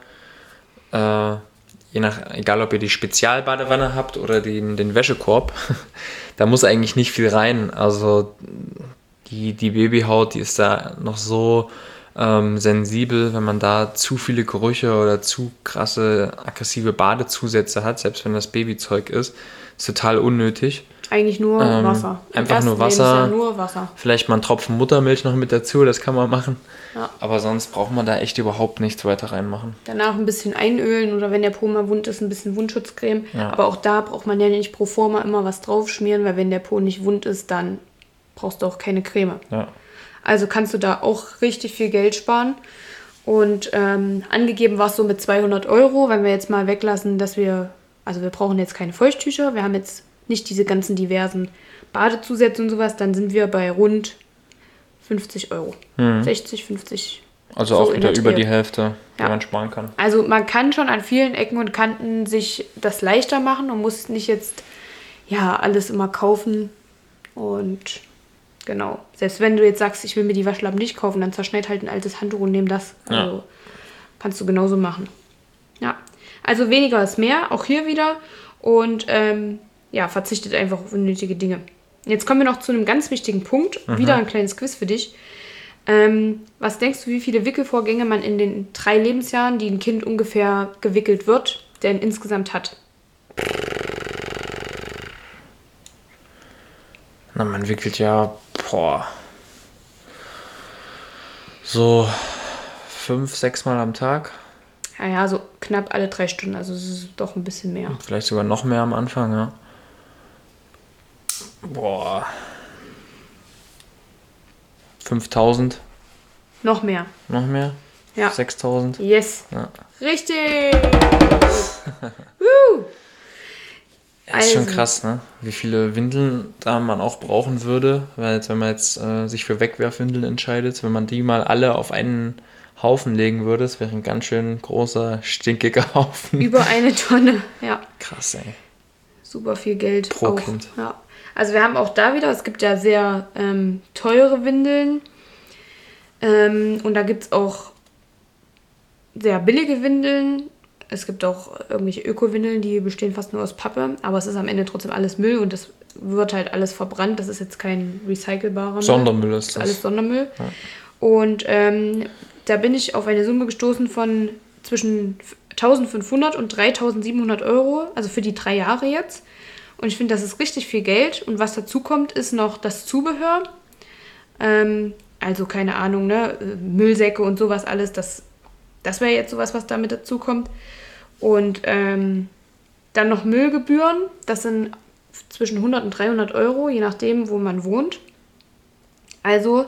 egal ob ihr die Spezialbadewanne habt oder den Wäschekorb, da muss eigentlich nicht viel rein. Also die Babyhaut, die ist da noch so sensibel, wenn man da zu viele Gerüche oder zu krasse, aggressive Badezusätze hat, selbst wenn das Babyzeug ist total unnötig. Eigentlich nur Wasser. Einfach nur Wasser. Vielleicht mal einen Tropfen Muttermilch noch mit dazu, das kann man machen. Ja. Aber sonst braucht man da echt überhaupt nichts weiter reinmachen. Danach ein bisschen einölen oder wenn der Po mal wund ist, ein bisschen Wundschutzcreme. Ja. Aber auch da braucht man ja nicht pro forma immer was drauf schmieren, weil wenn der Po nicht wund ist, dann brauchst du auch keine Creme. Ja. Also kannst du da auch richtig viel Geld sparen. Und angegeben war es so mit 200 €, wenn wir jetzt mal weglassen, dass wir brauchen jetzt keine Feuchttücher, wir haben jetzt nicht diese ganzen diversen Badezusätze und sowas, dann sind wir bei rund 50 €. 60, 50. Also so auch wieder über die Hälfte, die man sparen kann. Also man kann schon an vielen Ecken und Kanten sich das leichter machen und muss nicht jetzt alles immer kaufen. Und genau, selbst wenn du jetzt sagst, ich will mir die Waschlappen nicht kaufen, dann zerschneid halt ein altes Handtuch und nimm das. Also kannst du genauso machen. Ja, also weniger ist mehr, auch hier wieder. Und verzichtet einfach auf unnötige Dinge. Jetzt kommen wir noch zu einem ganz wichtigen Punkt. Wieder ein kleines Quiz für dich. Was denkst du, wie viele Wickelvorgänge man in den 3 Lebensjahren, die ein Kind ungefähr gewickelt wird, denn insgesamt hat? Na, man wickelt ja so 5-6 Mal am Tag. Ja, so knapp alle 3 Stunden, also es ist doch ein bisschen mehr. Vielleicht sogar noch mehr am Anfang, ja. 5.000. Noch mehr. Noch mehr? Ja. 6.000? Yes. Ja. Richtig! Woo! Ist schon krass, ne? Wie viele Windeln da man auch brauchen würde, weil jetzt, wenn man jetzt sich für Wegwerfwindeln entscheidet, wenn man die mal alle auf einen Haufen legen würde, das wäre ein ganz schön großer, stinkiger Haufen. Über 1 Tonne, ja. Krass, ey. Super viel Geld. Pro Kind. Ja. Also wir haben auch da wieder, es gibt ja sehr teure Windeln und da gibt es auch sehr billige Windeln. Es gibt auch irgendwelche Öko-Windeln, die bestehen fast nur aus Pappe, aber es ist am Ende trotzdem alles Müll und das wird halt alles verbrannt. Das ist jetzt kein recycelbarer Müll. Sondermüll ist das. Das ist alles Sondermüll. Ja. Und da bin ich auf eine Summe gestoßen von zwischen 1.500 und 3.700 €, also für die 3 Jahre jetzt. Und ich finde, das ist richtig viel Geld. Und was dazu kommt, ist noch das Zubehör. Also keine Ahnung, ne, Müllsäcke und sowas alles, das wäre jetzt sowas, was damit dazu kommt. Und dann noch Müllgebühren, das sind zwischen 100 und 300 €, je nachdem, wo man wohnt. Also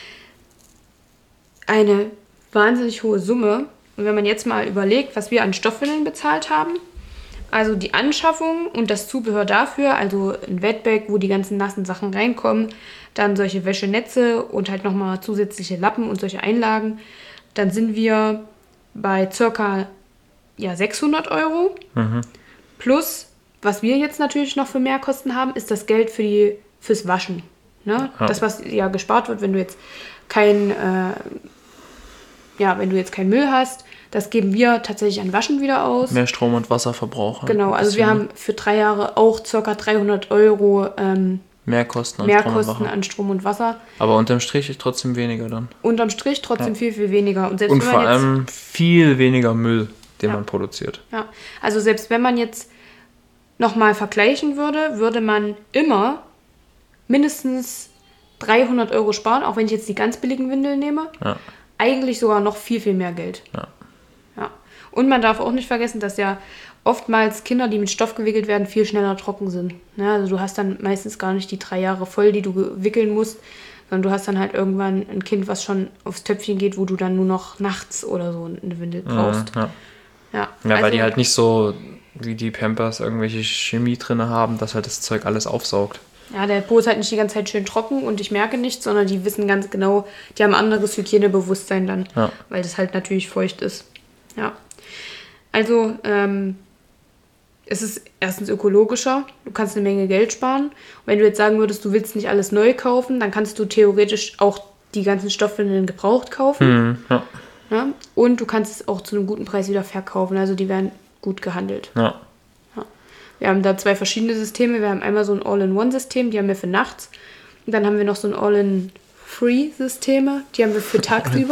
eine wahnsinnig hohe Summe. Und wenn man jetzt mal überlegt, was wir an Stoffwindeln bezahlt haben, also die Anschaffung und das Zubehör dafür, also ein Wetbag, wo die ganzen nassen Sachen reinkommen, dann solche Wäschenetze und halt nochmal zusätzliche Lappen und solche Einlagen, dann sind wir bei circa 600 €. Plus, was wir jetzt natürlich noch für Mehrkosten haben, ist das Geld fürs Waschen. Ne? Ja. Das, was gespart wird, wenn du jetzt kein wenn du jetzt keinen Müll hast, das geben wir tatsächlich an Waschen wieder aus. Mehr Strom- und Wasserverbrauch. Genau, also wir haben für 3 Jahre auch ca. 300 € Mehrkosten an Strom und Wasser. Aber unterm Strich ist trotzdem weniger dann. Unterm Strich trotzdem viel, viel weniger. Und, selbst und wenn vor man jetzt, allem viel weniger Müll, den man produziert. Ja, also selbst wenn man jetzt nochmal vergleichen würde, würde man immer mindestens 300 € sparen, auch wenn ich jetzt die ganz billigen Windeln nehme. Ja. Eigentlich sogar noch viel, viel mehr Geld. Ja. Und man darf auch nicht vergessen, dass ja oftmals Kinder, die mit Stoff gewickelt werden, viel schneller trocken sind. Ja, also du hast dann meistens gar nicht die 3 Jahre voll, die du wickeln musst, sondern du hast dann halt irgendwann ein Kind, was schon aufs Töpfchen geht, wo du dann nur noch nachts oder so eine Windel brauchst. Ja, weil die halt nicht so wie die Pampers irgendwelche Chemie drin haben, dass halt das Zeug alles aufsaugt. Ja, der Po ist halt nicht die ganze Zeit schön trocken und ich merke nichts, sondern die wissen ganz genau, die haben ein anderes Hygienebewusstsein dann, weil das halt natürlich feucht ist. Ja. Also, es ist erstens ökologischer, du kannst eine Menge Geld sparen. Und wenn du jetzt sagen würdest, du willst nicht alles neu kaufen, dann kannst du theoretisch auch die ganzen Stoffwindeln gebraucht kaufen. Ja? Und du kannst es auch zu einem guten Preis wieder verkaufen, also die werden gut gehandelt. Ja. Wir haben da 2 verschiedene Systeme. Wir haben einmal so ein All-in-One-System, die haben wir für nachts. Und dann haben wir noch so ein All-in-Free-Systeme, die haben wir für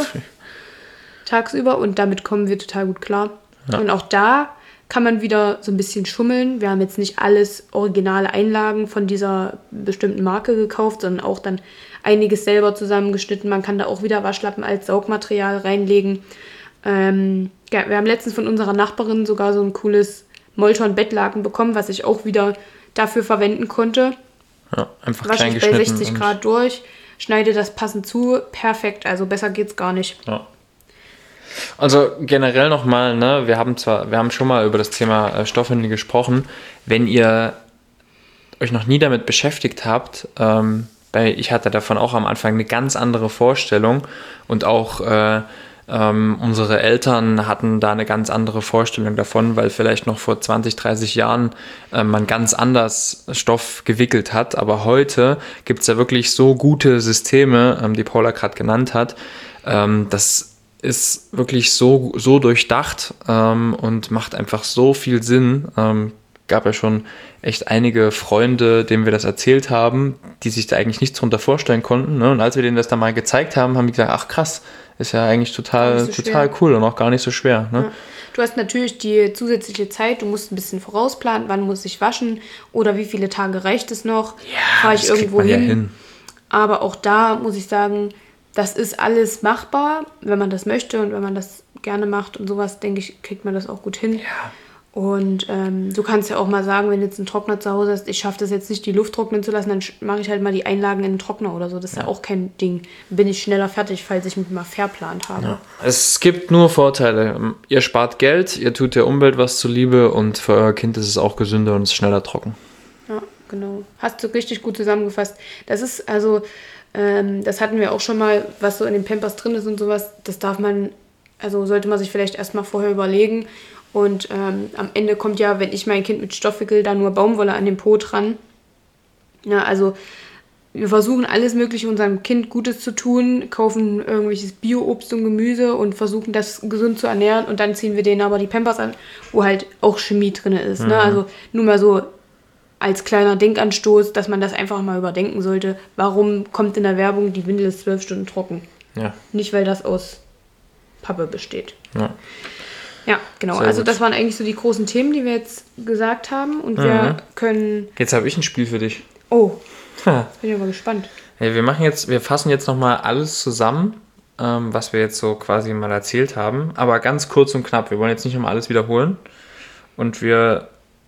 tagsüber. Und damit kommen wir total gut klar. Ja. Und auch da kann man wieder so ein bisschen schummeln. Wir haben jetzt nicht alles originale Einlagen von dieser bestimmten Marke gekauft, sondern auch dann einiges selber zusammengeschnitten. Man kann da auch wieder Waschlappen als Saugmaterial reinlegen. Wir haben letztens von unserer Nachbarin sogar so ein cooles Molton-Bettlaken bekommen, was ich auch wieder dafür verwenden konnte. Ja, einfach wasche klein ich bei geschnitten 60 Grad durch, schneide das passend zu, perfekt, also besser geht's gar nicht. Ja. Also generell nochmal, ne, wir haben schon mal über das Thema Stoffwindel gesprochen. Wenn ihr euch noch nie damit beschäftigt habt, weil ich hatte davon auch am Anfang eine ganz andere Vorstellung und auch unsere Eltern hatten da eine ganz andere Vorstellung davon, weil vielleicht noch vor 20, 30 Jahren man ganz anders Stoff gewickelt hat. Aber heute gibt es ja wirklich so gute Systeme, die Paula gerade genannt hat. Das ist wirklich so durchdacht und macht einfach so viel Sinn. Gab ja schon echt einige Freunde, denen wir das erzählt haben, die sich da eigentlich nichts drunter vorstellen konnten. Ne? Und als wir denen das dann mal gezeigt haben, haben die gesagt, ach krass, ist ja eigentlich total cool und auch gar nicht so schwer. Ne? Ja. Du hast natürlich die zusätzliche Zeit, du musst ein bisschen vorausplanen, wann muss ich waschen oder wie viele Tage reicht es noch, fahre ich irgendwo hin. Aber auch da muss ich sagen, das ist alles machbar, wenn man das möchte und wenn man das gerne macht und sowas, denke ich, kriegt man das auch gut hin. Ja. Und du kannst ja auch mal sagen, wenn du jetzt einen Trockner zu Hause hast, ich schaffe das jetzt nicht, die Luft trocknen zu lassen, dann mache ich halt mal die Einlagen in den Trockner oder so. Das ist ja auch kein Ding. Dann bin ich schneller fertig, falls ich mich mal verplant habe. Ja. Es gibt nur Vorteile. Ihr spart Geld, ihr tut der Umwelt was zuliebe und für euer Kind ist es auch gesünder und es ist schneller trocken. Ja, genau. Hast du richtig gut zusammengefasst. Das ist also, das hatten wir auch schon mal, was so in den Pampers drin ist und sowas, das sollte man sich vielleicht erstmal vorher überlegen. Und am Ende kommt ja, wenn ich mein Kind mit Stoff wickel, da nur Baumwolle an den Po dran. Ja, also wir versuchen alles Mögliche unserem Kind Gutes zu tun, kaufen irgendwelches Bio-Obst und Gemüse und versuchen das gesund zu ernähren und dann ziehen wir denen aber die Pampers an, wo halt auch Chemie drin ist. Ne? Also nur mal so als kleiner Denkanstoß, dass man das einfach mal überdenken sollte. Warum kommt in der Werbung, die Windel ist 12 Stunden trocken? Ja. Nicht, weil das aus Pappe besteht. Ja, genau. Sehr also gut. das waren eigentlich so die großen Themen, die wir jetzt gesagt haben. Und wir können... Jetzt habe ich ein Spiel für dich. Oh, jetzt bin ich aber gespannt. Ja, wir fassen jetzt nochmal alles zusammen, was wir jetzt so quasi mal erzählt haben. Aber ganz kurz und knapp. Wir wollen jetzt nicht nochmal alles wiederholen. Und der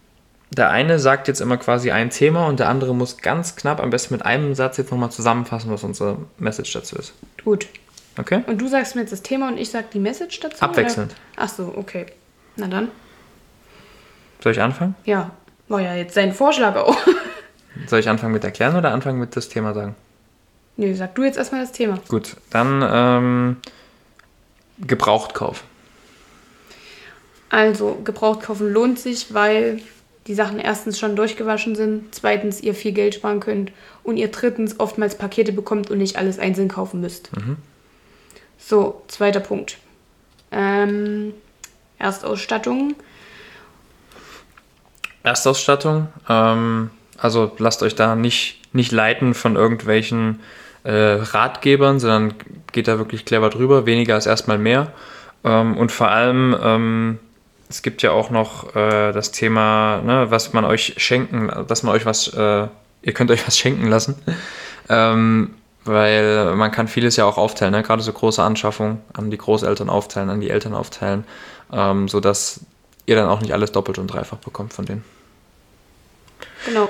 eine sagt jetzt immer quasi ein Thema und der andere muss ganz knapp, am besten mit einem Satz jetzt nochmal zusammenfassen, was unsere Message dazu ist. Gut. Okay? Und du sagst mir jetzt das Thema und ich sag die Message dazu? Abwechselnd. Oder? Ach so, okay. Na dann. Soll ich anfangen? Ja, war ja jetzt sein Vorschlag auch. Soll ich anfangen mit erklären oder anfangen mit das Thema sagen? Nee, sag du jetzt erstmal das Thema. Gut, dann gebraucht kaufen. Also, gebraucht kaufen lohnt sich, weil die Sachen erstens schon durchgewaschen sind, zweitens ihr viel Geld sparen könnt und ihr drittens oftmals Pakete bekommt und nicht alles einzeln kaufen müsst. So, zweiter Punkt. Erstausstattung. Also lasst euch da nicht leiten von irgendwelchen Ratgebern, sondern geht da wirklich clever drüber. Weniger ist erstmal mehr. Und vor allem, es gibt ja auch noch das Thema, ne, was man euch schenken, dass man euch was, ihr könnt euch was schenken lassen. Weil man kann vieles ja auch aufteilen, ne? Gerade so große Anschaffungen an die Großeltern aufteilen, an die Eltern aufteilen, sodass ihr dann auch nicht alles doppelt und dreifach bekommt von denen. Genau.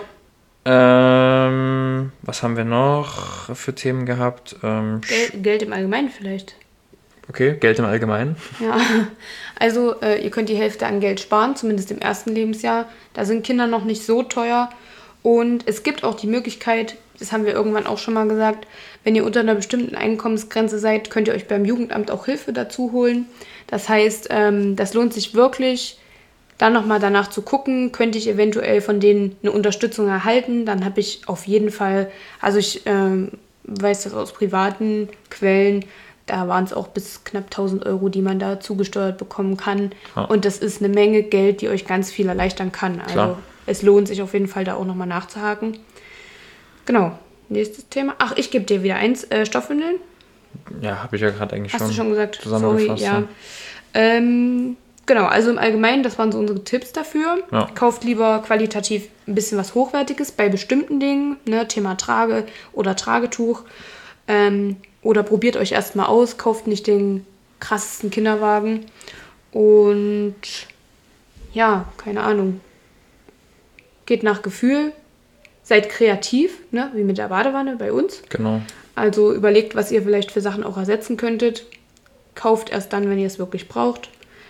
Was haben wir noch für Themen gehabt? Geld im Allgemeinen vielleicht. Okay, Geld im Allgemeinen. Ja, also ihr könnt die Hälfte an Geld sparen, zumindest im ersten Lebensjahr. Da sind Kinder noch nicht so teuer. Und es gibt auch die Möglichkeit, das haben wir irgendwann auch schon mal gesagt, wenn ihr unter einer bestimmten Einkommensgrenze seid, könnt ihr euch beim Jugendamt auch Hilfe dazu holen. Das heißt, das lohnt sich wirklich, dann nochmal danach zu gucken, könnte ich eventuell von denen eine Unterstützung erhalten. Dann habe ich auf jeden Fall, also ich weiß das aus privaten Quellen, da waren es auch bis knapp 1.000 Euro, die man da zugesteuert bekommen kann. Ja. Und das ist eine Menge Geld, die euch ganz viel erleichtern kann. Also klar. Es lohnt sich auf jeden Fall, da auch nochmal nachzuhaken. Genau, nächstes Thema. Ach, ich gebe dir wieder eins, Stoffwindeln. Ja, habe ich ja gerade eigentlich Hast du schon gesagt? Zusammengefasst. Sorry, ja. Genau, also im Allgemeinen, das waren so unsere Tipps dafür. Ja. Kauft lieber qualitativ ein bisschen was Hochwertiges bei bestimmten Dingen, ne, Thema Trage oder Tragetuch. Oder probiert euch erstmal aus, kauft nicht den krassesten Kinderwagen. Und ja, keine Ahnung. Geht nach Gefühl, seid kreativ, ne, wie mit der Badewanne bei uns. Genau. Also überlegt, was ihr vielleicht für Sachen auch ersetzen könntet. Kauft erst dann, wenn ihr es wirklich braucht.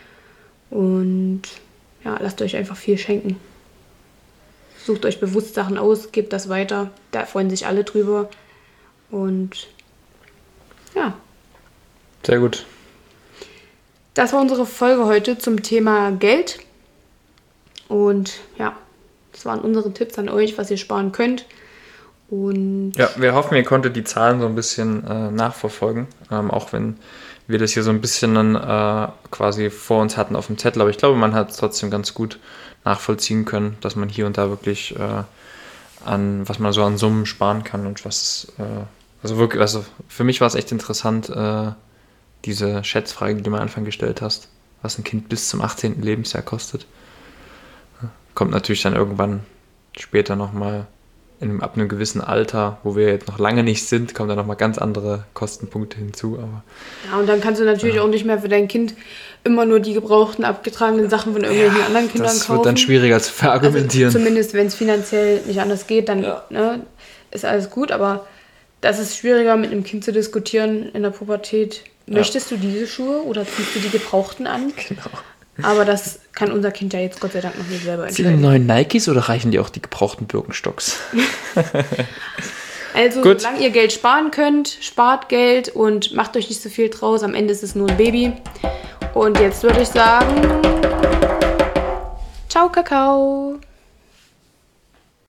Und ja, lasst euch einfach viel schenken. Sucht euch bewusst Sachen aus, gebt das weiter. Da freuen sich alle drüber. Und ja. Sehr gut. Das war unsere Folge heute zum Thema Geld. Und ja, das waren unsere Tipps an euch, was ihr sparen könnt. Und ja, wir hoffen, ihr konntet die Zahlen so ein bisschen nachverfolgen. Auch wenn wir das hier so ein bisschen dann quasi vor uns hatten auf dem Zettel. Aber ich glaube, man hat es trotzdem ganz gut nachvollziehen können, dass man hier und da wirklich was man so an Summen sparen kann und was also wirklich, also für mich war es echt interessant, diese Schätzfrage, die du am Anfang gestellt hast, was ein Kind bis zum 18. Lebensjahr kostet. Kommt natürlich dann irgendwann später nochmal ab einem gewissen Alter, wo wir jetzt noch lange nicht sind, kommen da nochmal ganz andere Kostenpunkte hinzu. Aber ja, und dann kannst du natürlich auch nicht mehr für dein Kind immer nur die gebrauchten, abgetragenen Sachen von irgendwelchen anderen Kindern kaufen. Das wird dann schwieriger zu verargumentieren. Also zumindest, wenn es finanziell nicht anders geht, dann ne, ist alles gut. Aber das ist schwieriger, mit einem Kind zu diskutieren in der Pubertät. Möchtest du diese Schuhe oder ziehst du die gebrauchten an? Genau. Aber das kann unser Kind ja jetzt Gott sei Dank noch nicht selber entscheiden. Sind die neuen Nikes oder reichen die auch die gebrauchten Birkenstocks? Also, gut. Solange ihr Geld sparen könnt, spart Geld und macht euch nicht so viel draus. Am Ende ist es nur ein Baby. Und jetzt würde ich sagen, ciao, Kakao.